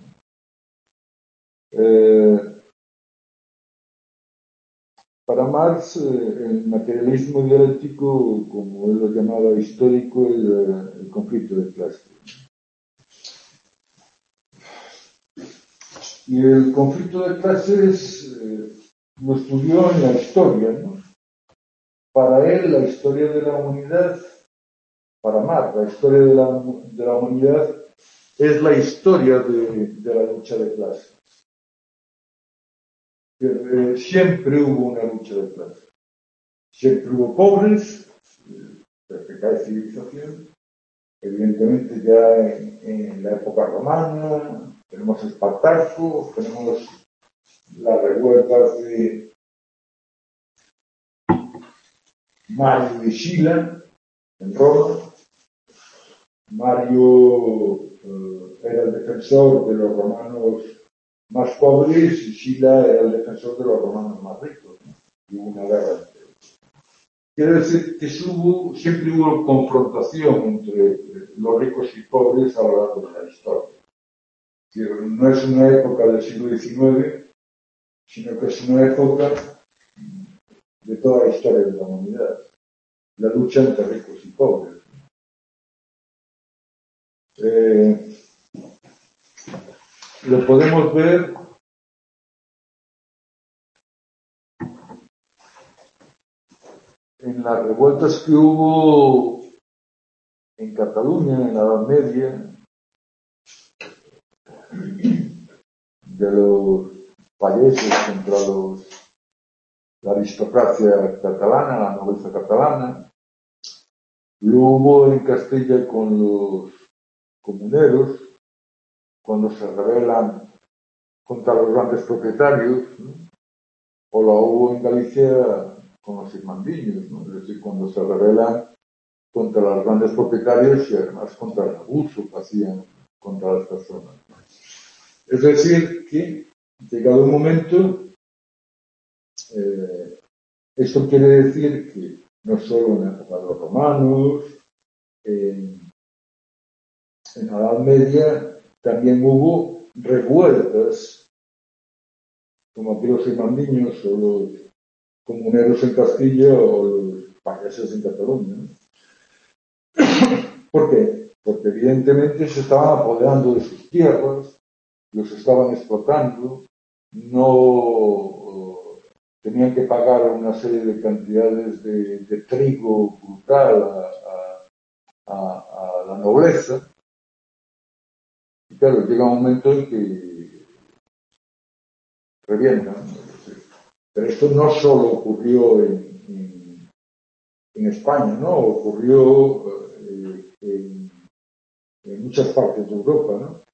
Para Marx, el materialismo dialéctico, como él lo llamaba histórico, es el conflicto de clases. Y el conflicto de clases lo estudió en la historia, ¿no? Para él, la historia de la humanidad, para Marx, la historia de la humanidad es la historia de la lucha de clases. Siempre hubo una lucha de clases. Siempre hubo pobres, desde que cae civilización. Evidentemente ya en la época romana tenemos Espartaco, tenemos las revueltas de Mario y Sila en Roma. Mario era el defensor de los romanos más pobres y Sila era el defensor de los romanos más ricos, ¿no? Y hubo una guerra entre ellos. Quiere decir que siempre hubo confrontación entre los ricos y pobres a lo largo de la historia. No es una época del siglo XIX, sino que es una época de toda la historia de la humanidad, la lucha entre ricos y pobres. Lo podemos ver en las revueltas que hubo en Cataluña en la Edad Media, de los payeses contra la aristocracia catalana, la nobleza catalana. Lo hubo en Castilla con los comuneros, cuando se rebelan contra los grandes propietarios, ¿no? O la hubo en Galicia con los irmandiños, ¿no? Es decir, cuando se rebelan contra los grandes propietarios y además contra el abuso que hacían contra las personas. Es decir, que llegado un momento, esto quiere decir que no solo en la época de los romanos, en la Edad Media también hubo revueltas, como aquí los irmandiños o los comuneros en Castilla o los payeses en Cataluña, ¿no? ¿Por qué? Porque evidentemente se estaban apoderando de sus tierras, los estaban explotando, no tenían que pagar una serie de cantidades de trigo brutal a la nobleza. Y claro, llega un momento en que revientan. Pero esto no solo ocurrió en España, ¿no? Ocurrió en muchas partes de Europa, ¿no?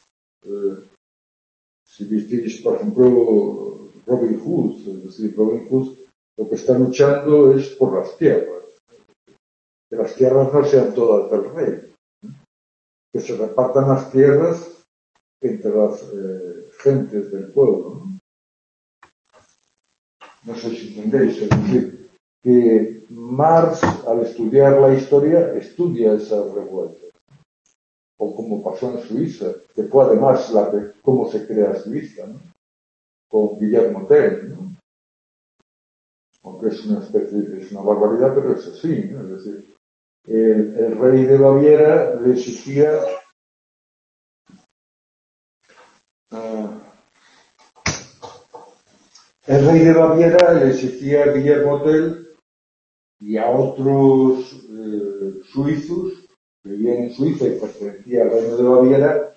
Si visteis, por ejemplo, Robin Hood, es decir, Robin Hood lo que está luchando es por las tierras. Que las tierras no sean todas del rey. Que se repartan las tierras entre las gentes del pueblo, ¿no? No sé si entendéis, es decir, que Marx, al estudiar la historia, estudia esas revueltas. O como pasó en Suiza, que fue además cómo se crea Suiza, ¿no? Con Guillermo Tell, ¿no? Aunque es una barbaridad, pero es así, ¿no? Es decir, el rey de Baviera le exigía a Guillermo Tell y a otros suizos que vivían en Suiza y pertenecían al reino de Baviera,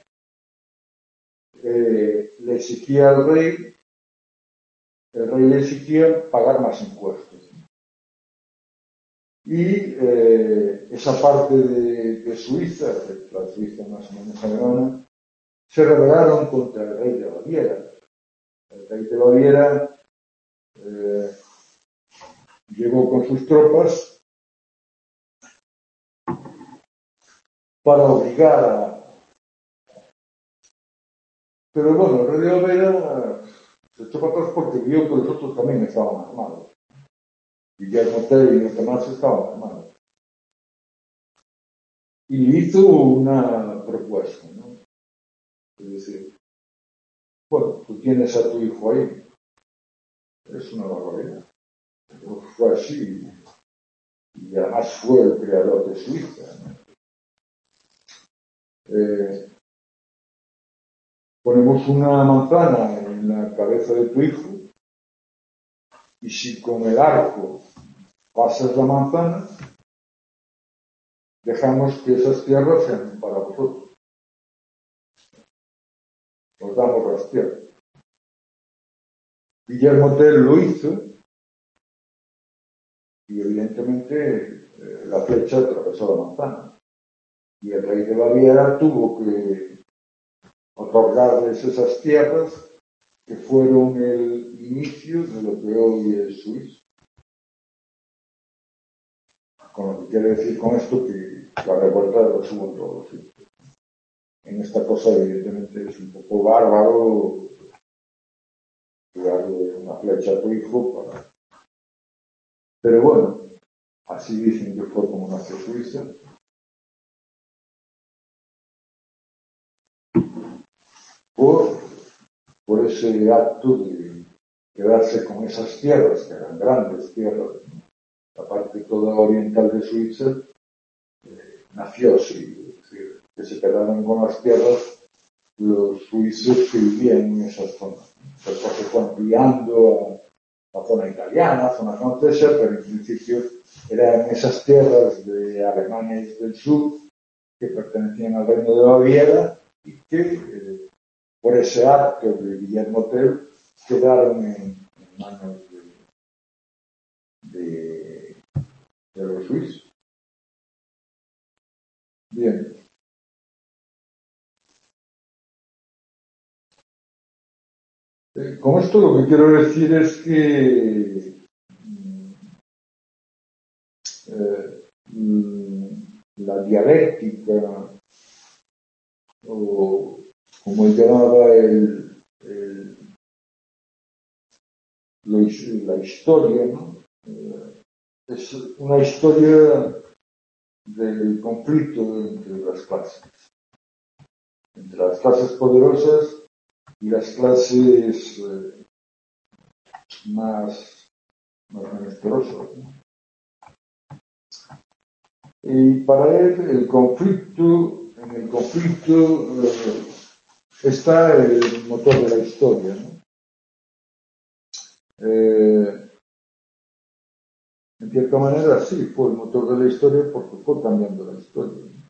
le exigía al rey, el rey le exigía pagar más impuestos. Y esa parte de Suiza, la Suiza más o menos alemana, se rebelaron contra el rey de Baviera. El rey de Baviera llegó con sus tropas para obligar a... Pero bueno, el rey de Baviera se echó para atrás porque vio que los otros también estaban armados. Guillermo Tell y los demás estaban armados. Y le hizo una propuesta, ¿no? Es decir, bueno, tú tienes a tu hijo ahí. Es una barbaridad. Pero fue así. Y además fue el creador de Suiza, ¿no? Ponemos una manzana en la cabeza de tu hijo y si con el arco pasas la manzana, dejamos que esas tierras sean para vosotros. Os damos las tierras. Guillermo Tell lo hizo y evidentemente la flecha atravesó la manzana. Y el rey de Baviera tuvo que otorgarles esas tierras que fueron el inicio de lo que hoy es Suiza. Con lo que quiere decir con esto que la revuelta lo subo en todos los sitios. En esta cosa evidentemente es un poco bárbaro darle una flecha a tu hijo para... Pero bueno, así dicen que fue como nació Suiza. Por ese acto quedarse con esas tierras, que eran grandes tierras, ¿no? La parte toda oriental de Suiza, nació así, es decir, que se quedaron con las tierras los suizos que vivían en esas zonas. Después se fue ampliando a la zona italiana, a la zona francesa, pero en principio eran esas tierras de Alemania y del sur que pertenecían al reino de Baviera y que, por ese acto de Guillermo Tell, quedaron en manos de los suizos. Bien. Con esto lo que quiero decir es que la dialéctica, o como llamaba la historia, ¿no? Es una historia del conflicto entre las clases poderosas y las clases más menesterosas, ¿no? Y para él en el conflicto está el motor de la historia, ¿no? En cierta manera sí, fue el motor de la historia porque fue cambiando la historia, ¿no?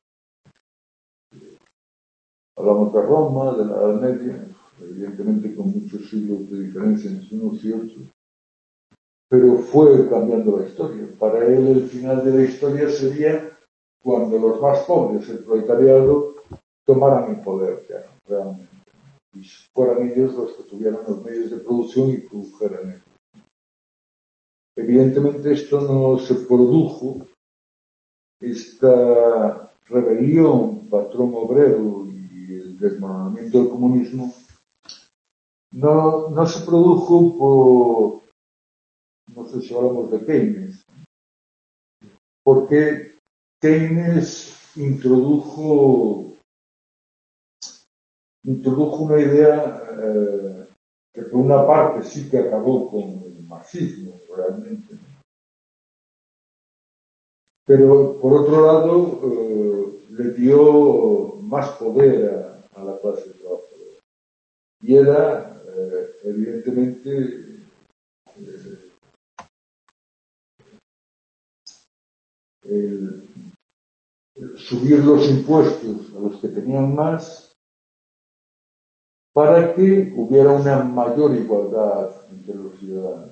Hablamos de Roma, de la Edad Media, evidentemente con muchos siglos de diferencia entre unos y otros, pero fue cambiando la historia. Para él el final de la historia sería cuando los más pobres, el proletariado, tomaran el poder ya, realmente, y fueran ellos los que tuvieran los medios de producción y produjeran ellos. Evidentemente esto no se produjo, esta rebelión, patrón obrero y el desmoronamiento del comunismo no se produjo por, no sé si hablamos de Keynes, porque Keynes introdujo una idea que por una parte sí que acabó con el marxismo realmente, pero por otro lado le dio más poder a la clase trabajadora y era evidentemente el subir los impuestos a los que tenían más para que hubiera una mayor igualdad entre los ciudadanos.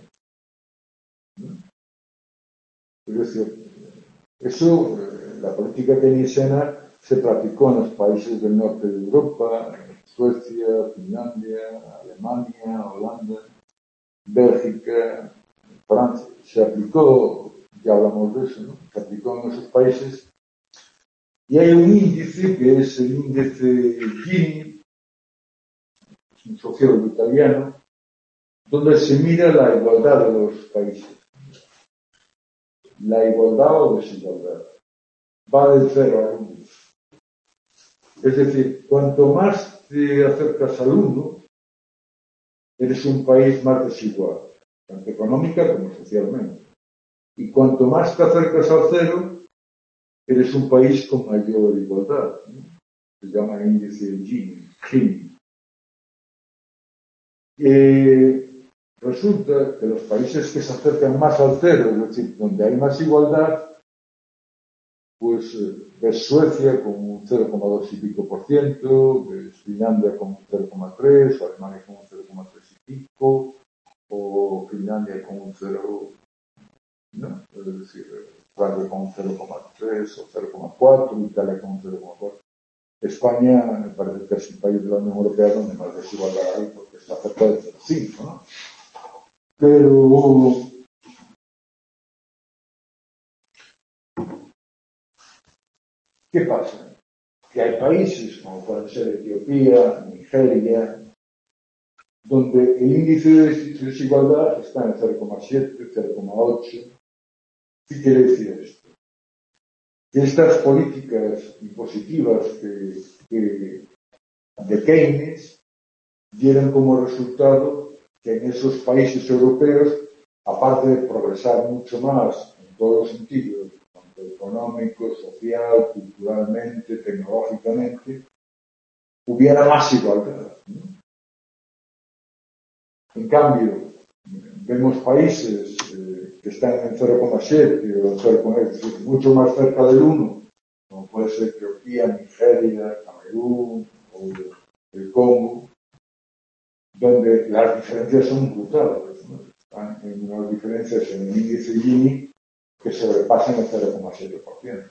Es decir, eso, la política keynesiana se practicó en los países del norte de Europa, Suecia, Finlandia, Alemania, Holanda, Bélgica, Francia. Se aplicó, ya hablamos de eso, ¿no? Se aplicó en esos países. Y hay un índice que es el índice Gini, un sociólogo italiano, donde se mira la igualdad de los países. La igualdad o desigualdad. Va del 0 al 1. Es decir, cuanto más te acercas al 1, eres un país más desigual, tanto económica como socialmente. Y cuanto más te acercas al 0, eres un país con mayor igualdad, ¿no? Se llama índice Gini. Resulta que los países que se acercan más al 0, es decir, donde hay más igualdad, pues ves Suecia con un 0,2 y pico por ciento, ves Finlandia con un 0,3, Alemania con un 0,3 y pico, o Finlandia con un 0, ¿no? Es decir, Francia con un 0,3 o 0,4, Italia con un 0,4. España me parece que es el país de la Unión Europea donde más desigualdad hay porque está cerca del 0,5, ¿no? Pero ¿qué pasa? Que hay países, como pueden ser Etiopía, Nigeria, donde el índice de desigualdad está en 0,7, 0,8. ¿Qué quiere decir esto? Que estas políticas impositivas de Keynes dieron como resultado que en esos países europeos, aparte de progresar mucho más en todos los sentidos, tanto económico, social, culturalmente, tecnológicamente, hubiera más igualdad, ¿no? En cambio, vemos países que están en 0,7 o 0,8, mucho más cerca del 1, como puede ser Etiopía, Nigeria, Camerún o el Congo, donde las diferencias son brutales, ¿no? Están en unas diferencias en el índice Gini que sobrepasan el 0,7%,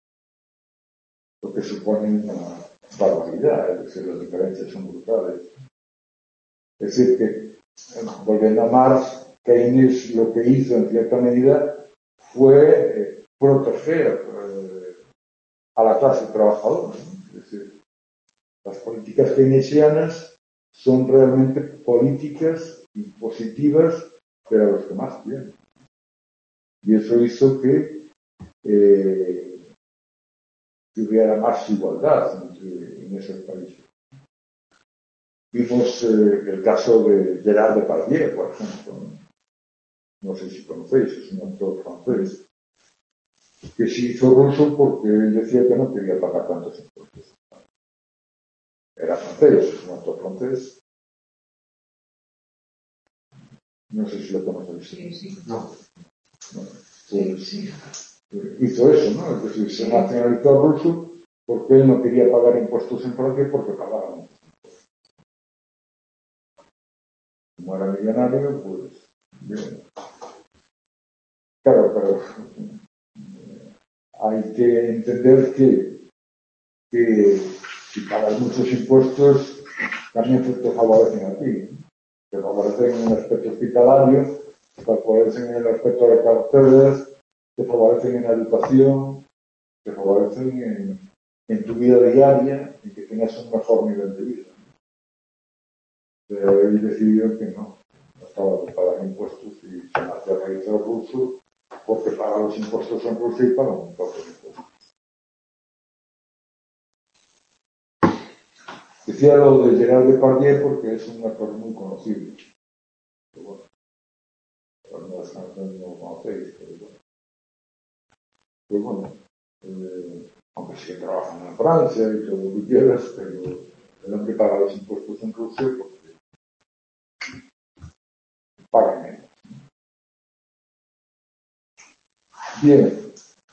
lo que supone una barbaridad, es decir, las diferencias son brutales. Es decir, que, volviendo a Marx, Keynes lo que hizo en cierta medida fue proteger a la clase trabajadora, ¿no? Es decir, las políticas keynesianas son realmente políticas impositivas para los que más tienen. Y eso hizo que hubiera más igualdad en esos países. Vimos el caso de Gerard Depardieu, por ejemplo. No sé si conocéis, es un actor francés que se hizo ruso porque él decía que no quería pagar tantos impuestos. Era francés, es un actor francés. No sé si lo conocéis. Sí. No. Pues, sí. Hizo eso, ¿no? Es decir, se nacionalizó ruso porque él no quería pagar impuestos en Francia porque pagaban impuestos. Como era millonario, pues bien. Claro, pero hay que entender que si pagas muchos impuestos también te favorecen a ti, ¿no? Te favorecen en el aspecto hospitalario, te favorecen en el aspecto de carreteras, te favorecen en la educación, te favorecen en tu vida diaria y que tengas un mejor nivel de vida. Pero él decidió que no estaba de pagar impuestos y se nacionalizó ruso porque paga los impuestos en Rusia y paga un poco de impuestos. Decía lo de Gerard Depardieu porque es un actor muy conocido. Pero bueno, no lo conocéis, pero bueno. Pues bueno, aunque sí que trabajan en Francia y todo lo que quieras, pero el hombre paga los impuestos en Rusia porque pagan menos. Bien.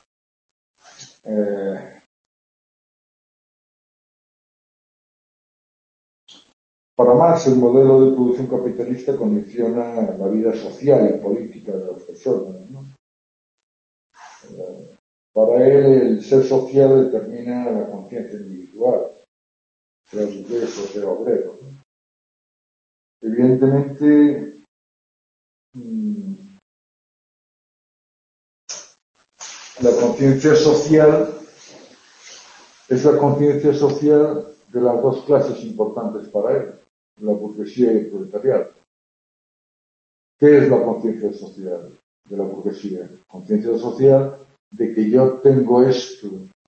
Para Marx, el modelo de producción capitalista condiciona la vida social y política de las personas, ¿no? Para él, el ser social determina la conciencia individual, sea burgués o sea obrero, ¿no? Evidentemente, la conciencia social es la conciencia social de las dos clases importantes para él, la burguesía y el proletariado. ¿Qué es la conciencia social de la burguesía? Conciencia social de que yo tengo esto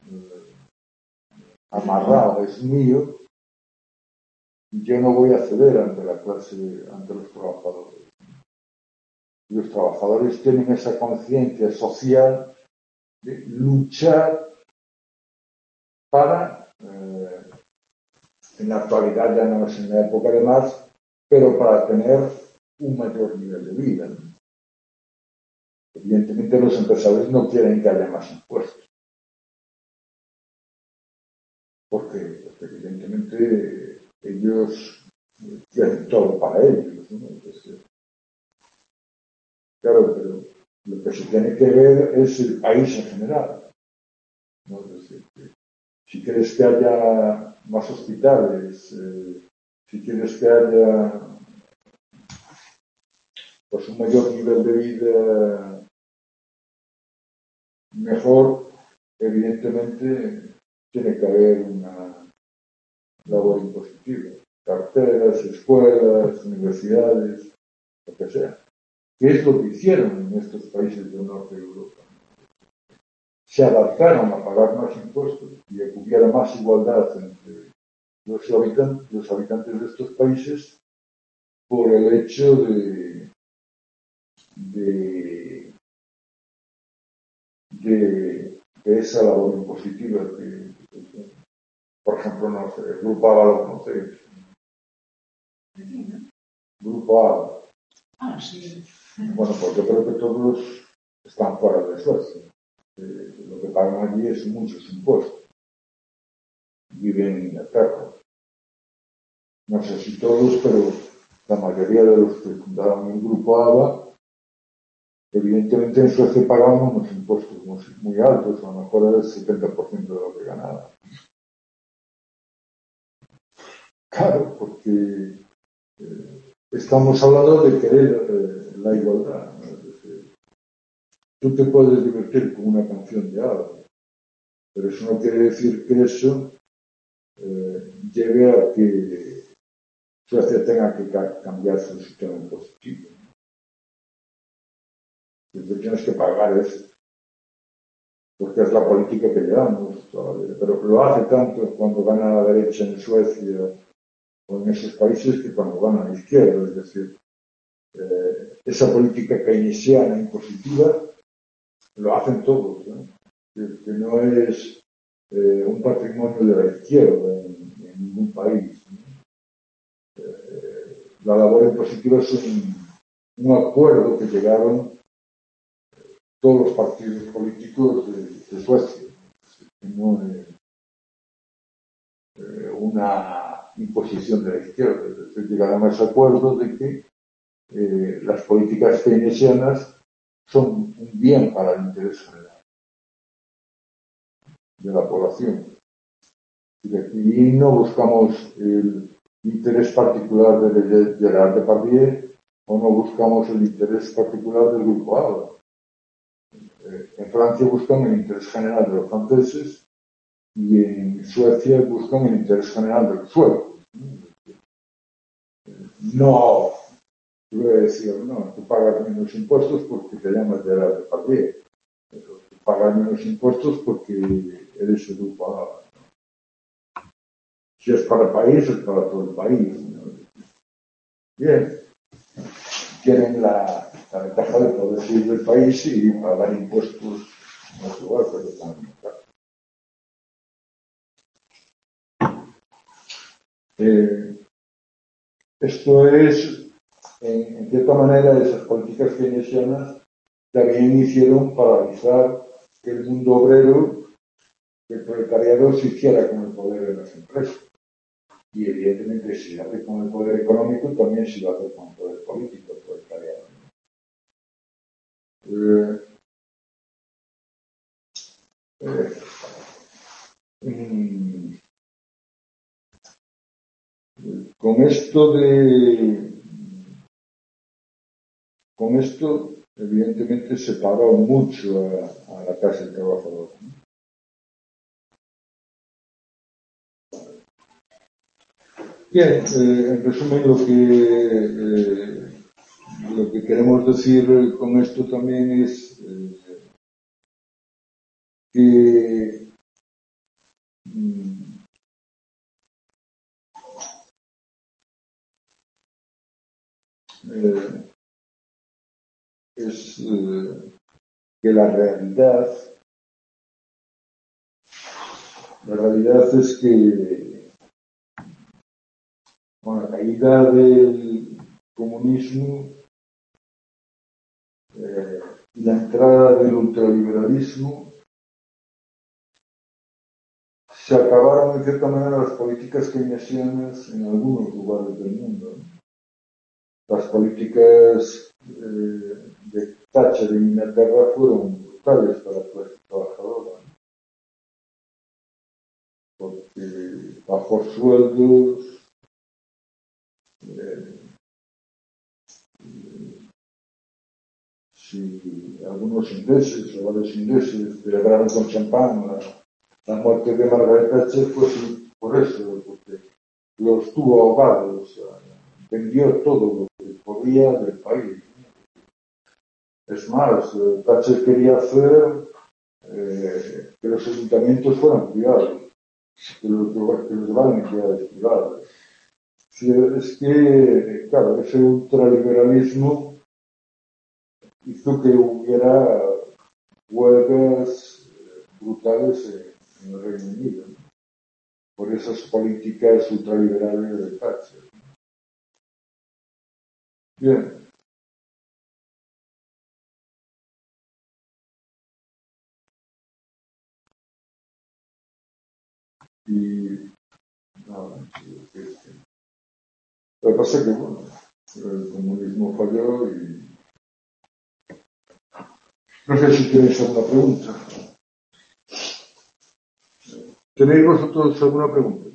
amarrado, es mío, y yo no voy a ceder ante la clase, ante los trabajadores. Los trabajadores tienen esa conciencia social de luchar para, en la actualidad ya no es en la época de Marx, pero para tener un mayor nivel de vida, ¿no? Evidentemente los empresarios no quieren que haya más impuestos. ¿Por qué? Porque evidentemente ellos quieren todo para ellos, ¿no? Entonces, claro, pero lo que se tiene que ver es el país en general, ¿no? Es decir, si quieres que haya más hospitales, si quieres que haya pues un mayor nivel de vida mejor, evidentemente tiene que haber una labor impositiva. Carteras, escuelas, universidades, lo que sea. ¿Qué es lo que hicieron en estos países del norte de Europa? Se adaptaron a pagar más impuestos y a que hubiera más igualdad entre los habitantes de estos países por el hecho de esa labor impositiva que, por ejemplo, no sé, el Grupo ABA lo conocéis. Grupo ABA. Ah, sí. Bueno, pues yo creo que todos están fuera de Suecia. Lo que pagan allí es muchos impuestos. Viven en Inglaterra. No sé si todos, pero la mayoría de los que fundaron el Grupo ABA, evidentemente en Suecia pagamos unos impuestos muy altos, a lo mejor el 70% de lo que ganaban. Claro, porque estamos hablando de querer la igualdad, ¿no? Es decir, tú te puedes divertir con una canción de ABBA, pero eso no quiere decir que eso lleve a que Suecia tenga que cambiar su sistema impositivo. Tú tienes que pagar eso, porque es la política que llevamos todavía. Pero lo hace tanto cuando gana la derecha en Suecia o en esos países que cuando gana la izquierda. Es decir, esa política keynesiana impositiva lo hacen todos, ¿no? Que no es un patrimonio de la izquierda en ningún país, ¿no? La labor impositiva es un acuerdo que llegaron todos los partidos políticos de Suecia, que no es una imposición de la izquierda. Es decir, llegaron a ese acuerdo de que las políticas keynesianas son un bien para el interés general de la población. Y aquí no buscamos el interés particular de Gerard Depardieu o no buscamos el interés particular del Grupo ABA. En Francia buscan el interés general de los franceses y en Suecia buscan el interés general de los suecos. No, yo voy a decir, no, tú pagas menos impuestos porque te llamas Gerard Depardieu. Tú pagas menos impuestos porque eres el Grupo ABA. Si es para el país, es para todo el país, ¿no? Bien, tienen la ventaja de poder salir del país y pagar impuestos en otro lugar, pero también, claro. Esto es, en cierta manera, esas políticas keynesianas también hicieron paralizar que el mundo obrero, que el proletariado se hiciera con el poder de las empresas. Y evidentemente si se hace con el poder económico, también se lo hace con el poder político, el proletariado. Con esto, evidentemente, se pagó mucho a la clase trabajadora. Bien, en resumen, lo que queremos decir con esto también es que que la realidad es que con la caída del comunismo y la entrada del ultraliberalismo se acabaron en cierta manera las políticas keynesianas en algunos lugares del mundo. Las políticas de Thatcher en Inglaterra fueron brutales para la clase trabajadora, porque bajó sueldos, si algunos ingleses o varios ingleses celebraron con champán la muerte de Margaret Thatcher, pues por eso, porque los tuvo ahogados, vendió todo lo que podía del país. Es más, Thatcher quería hacer que los ayuntamientos fueran privados, que los llevaran entidades privadas. Sí, es que, claro, ese ultraliberalismo hizo que hubiera huelgas brutales en el Reino Unido, ¿no? Por esas políticas ultraliberales de Thatcher. Bien. Y nada, lo que pasa es que, bueno, el comunismo falló y no sé si tenéis alguna pregunta. ¿Tenéis vosotros alguna pregunta?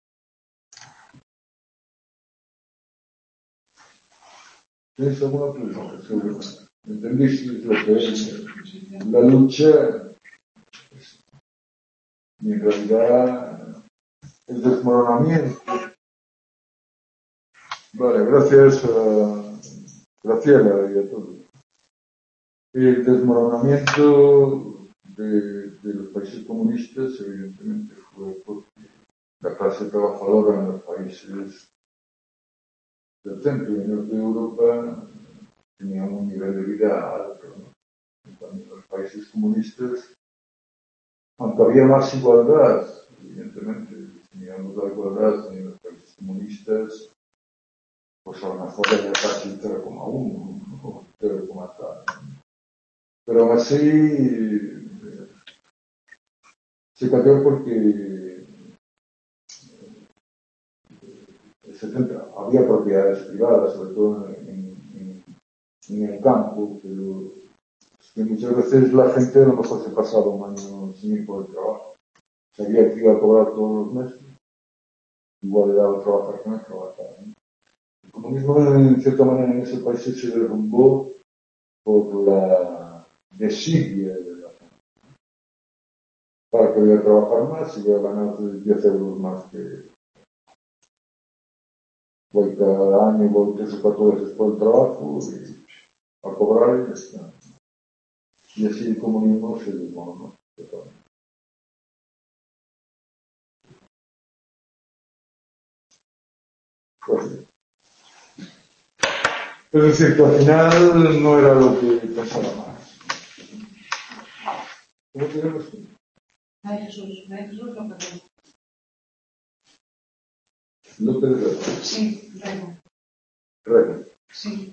¿Tenéis alguna pregunta? ¿Entendéis lo que es la lucha? Y en realidad el desmoronamiento. Vale, gracias a Graciela y a todos. El desmoronamiento de los países comunistas, evidentemente, fue porque la clase trabajadora en los países del centro y norte de Europa tenía un nivel de vida alto, ¿no? En cambio, en los países comunistas, aunque había más igualdad, evidentemente, teníamos la igualdad en los países comunistas, pues a lo mejor era casi 0,1 o 0,4. Pero aún así se cambió porque había propiedades privadas, sobre todo en el campo, pero es que muchas veces la gente a lo mejor se pasaba un año sin ir por el trabajo. Sabía que iba a cobrar todos los meses, igual le daba trabajar que no trabajaba, ¿no? El comunismo, en cierta manera, en ese país se derrumbó por la desidia de la gente. Para poder trabajar más y voy a ganar 10 euros más que voy cada año, voy 3 o 4 veces por el trabajo y a cobrar y ya está. Y así el comunismo se desmoronó totalmente. Pues, es decir, que al final no era lo que pensaba más. ¿Cómo tenemos que? Ay, Jesús, López. López Rega. Sí, Rega. Rega. Sí.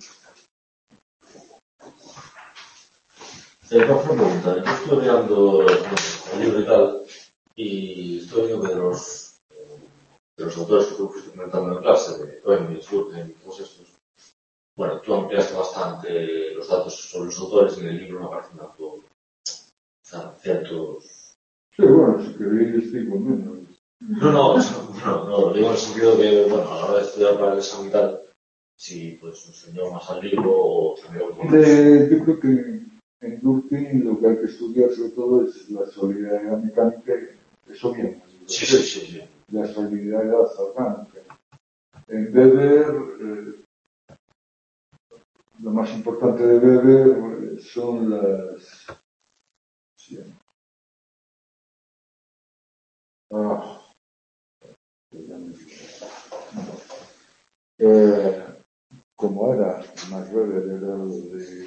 Por pregunta, yo estoy mirando el libro y tal, y estoy viendo de los autores que tú fuiste comentando en clase, de Toynbee, Durkheim y todos estos. Bueno, tú ampliaste bastante los datos sobre los autores y en el libro no aparecen tanto ciertos. Sí, bueno, si queréis digo menos. No, digo en el sentido que, bueno, a la hora de estudiar para el examen y tal, si pues nos enseñó más al libro o también yo creo que en Durkheim lo que hay que estudiar sobre todo es la solidaridad mecánica, eso bien. Sí. La solidaridad orgánica. En Weber, lo más importante de Weber son las... Sí. ¿Cómo era? Más Weber era lo de...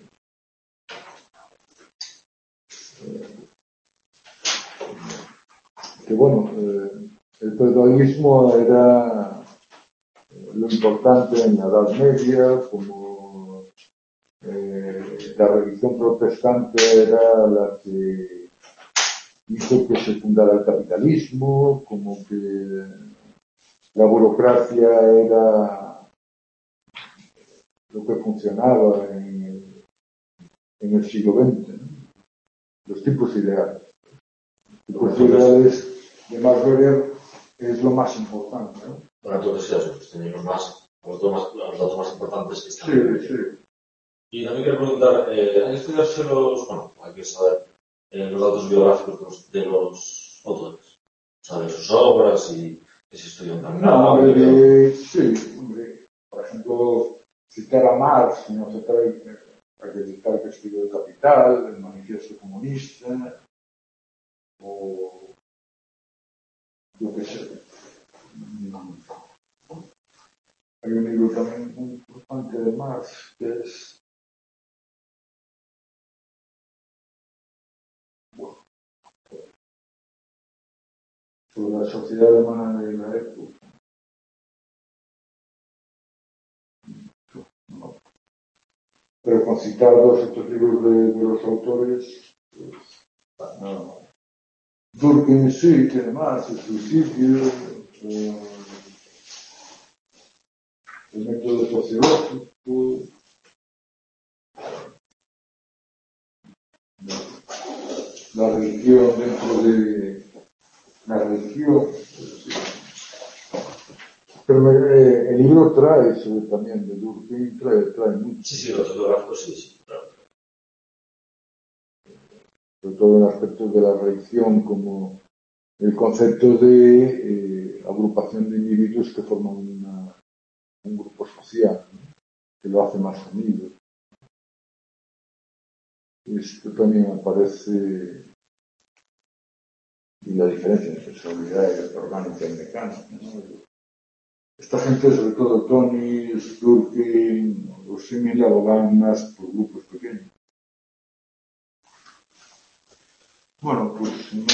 que bueno, el feudalismo era lo importante en la Edad Media, como la religión protestante era la que hizo que se fundara el capitalismo, como que la burocracia era lo que funcionaba en el siglo XX, ¿no? Los tipos ideales. Los tipos ideales de Max Weber es lo más importante, ¿no? Bueno, entonces eso, pues tenemos los datos más importantes que están. Sí. Y también quiero preguntar, ¿hay que estudiarse hay que saber los datos biográficos de los autores? O sea, de sus obras y que se estudian también. Sí, hombre. Por ejemplo, citar a Marx, no se trae que citar que escribió El Capital, El Manifiesto Comunista, o yo qué sé. Hay un libro también muy importante además, que es sobre la sociedad alemana de la época. No. Pero con citar dos estos libros de los autores, pues, no. Durkheim sí tiene más, el suicidio, el método sociológico, la religión dentro de la religión. Pero el libro trae también de Durkheim, trae mucho. Sí, los fotográficos sí, claro. Sobre todo en aspectos de la religión, como el concepto de agrupación de individuos que forman un grupo social, ¿no? Que lo hace más unido. Esto también aparece, y la diferencia entre personalidad orgánica y mecánica, ¿no? Esta gente, sobre todo Tony, Durkheim, los similares, abogan más por grupos pequeños. Bueno, pues no,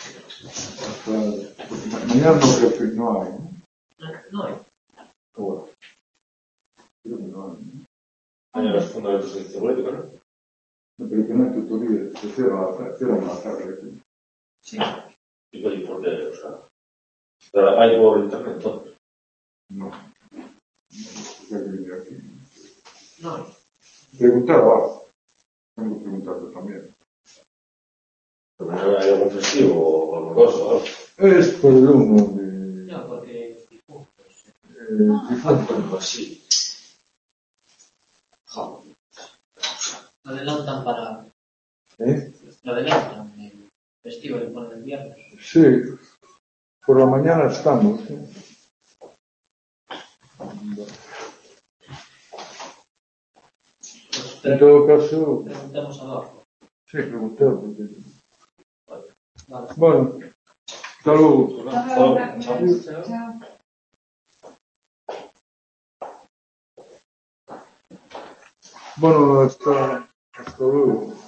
porque mañana no creo que no hay, ¿no? No hay. Ahora, creo que no hay, ¿no? Hay los fundamentos de ciencia política, ¿no? No, pero que no hay tutoría, se cierra una tarde. Sí. ¿Y por qué? O sea, pero hay por internet, entonces. No. Ya que venir aquí. No hay. Preguntaba, tengo que preguntarlo también. Pero no hay algún festivo o alguna cosa, ¿no? Es por el 1 de... No, porque difuntos. Difunto. Pues sí. Lo adelantan para... Lo adelantan. El festivo le ponen el viernes. Sí, por la mañana estamos. ¿Eh? Pues, En todo caso, preguntemos abajo. sí, pregunté. Porque... Vale. Bueno, hasta luego. Chao. Bueno, hasta luego.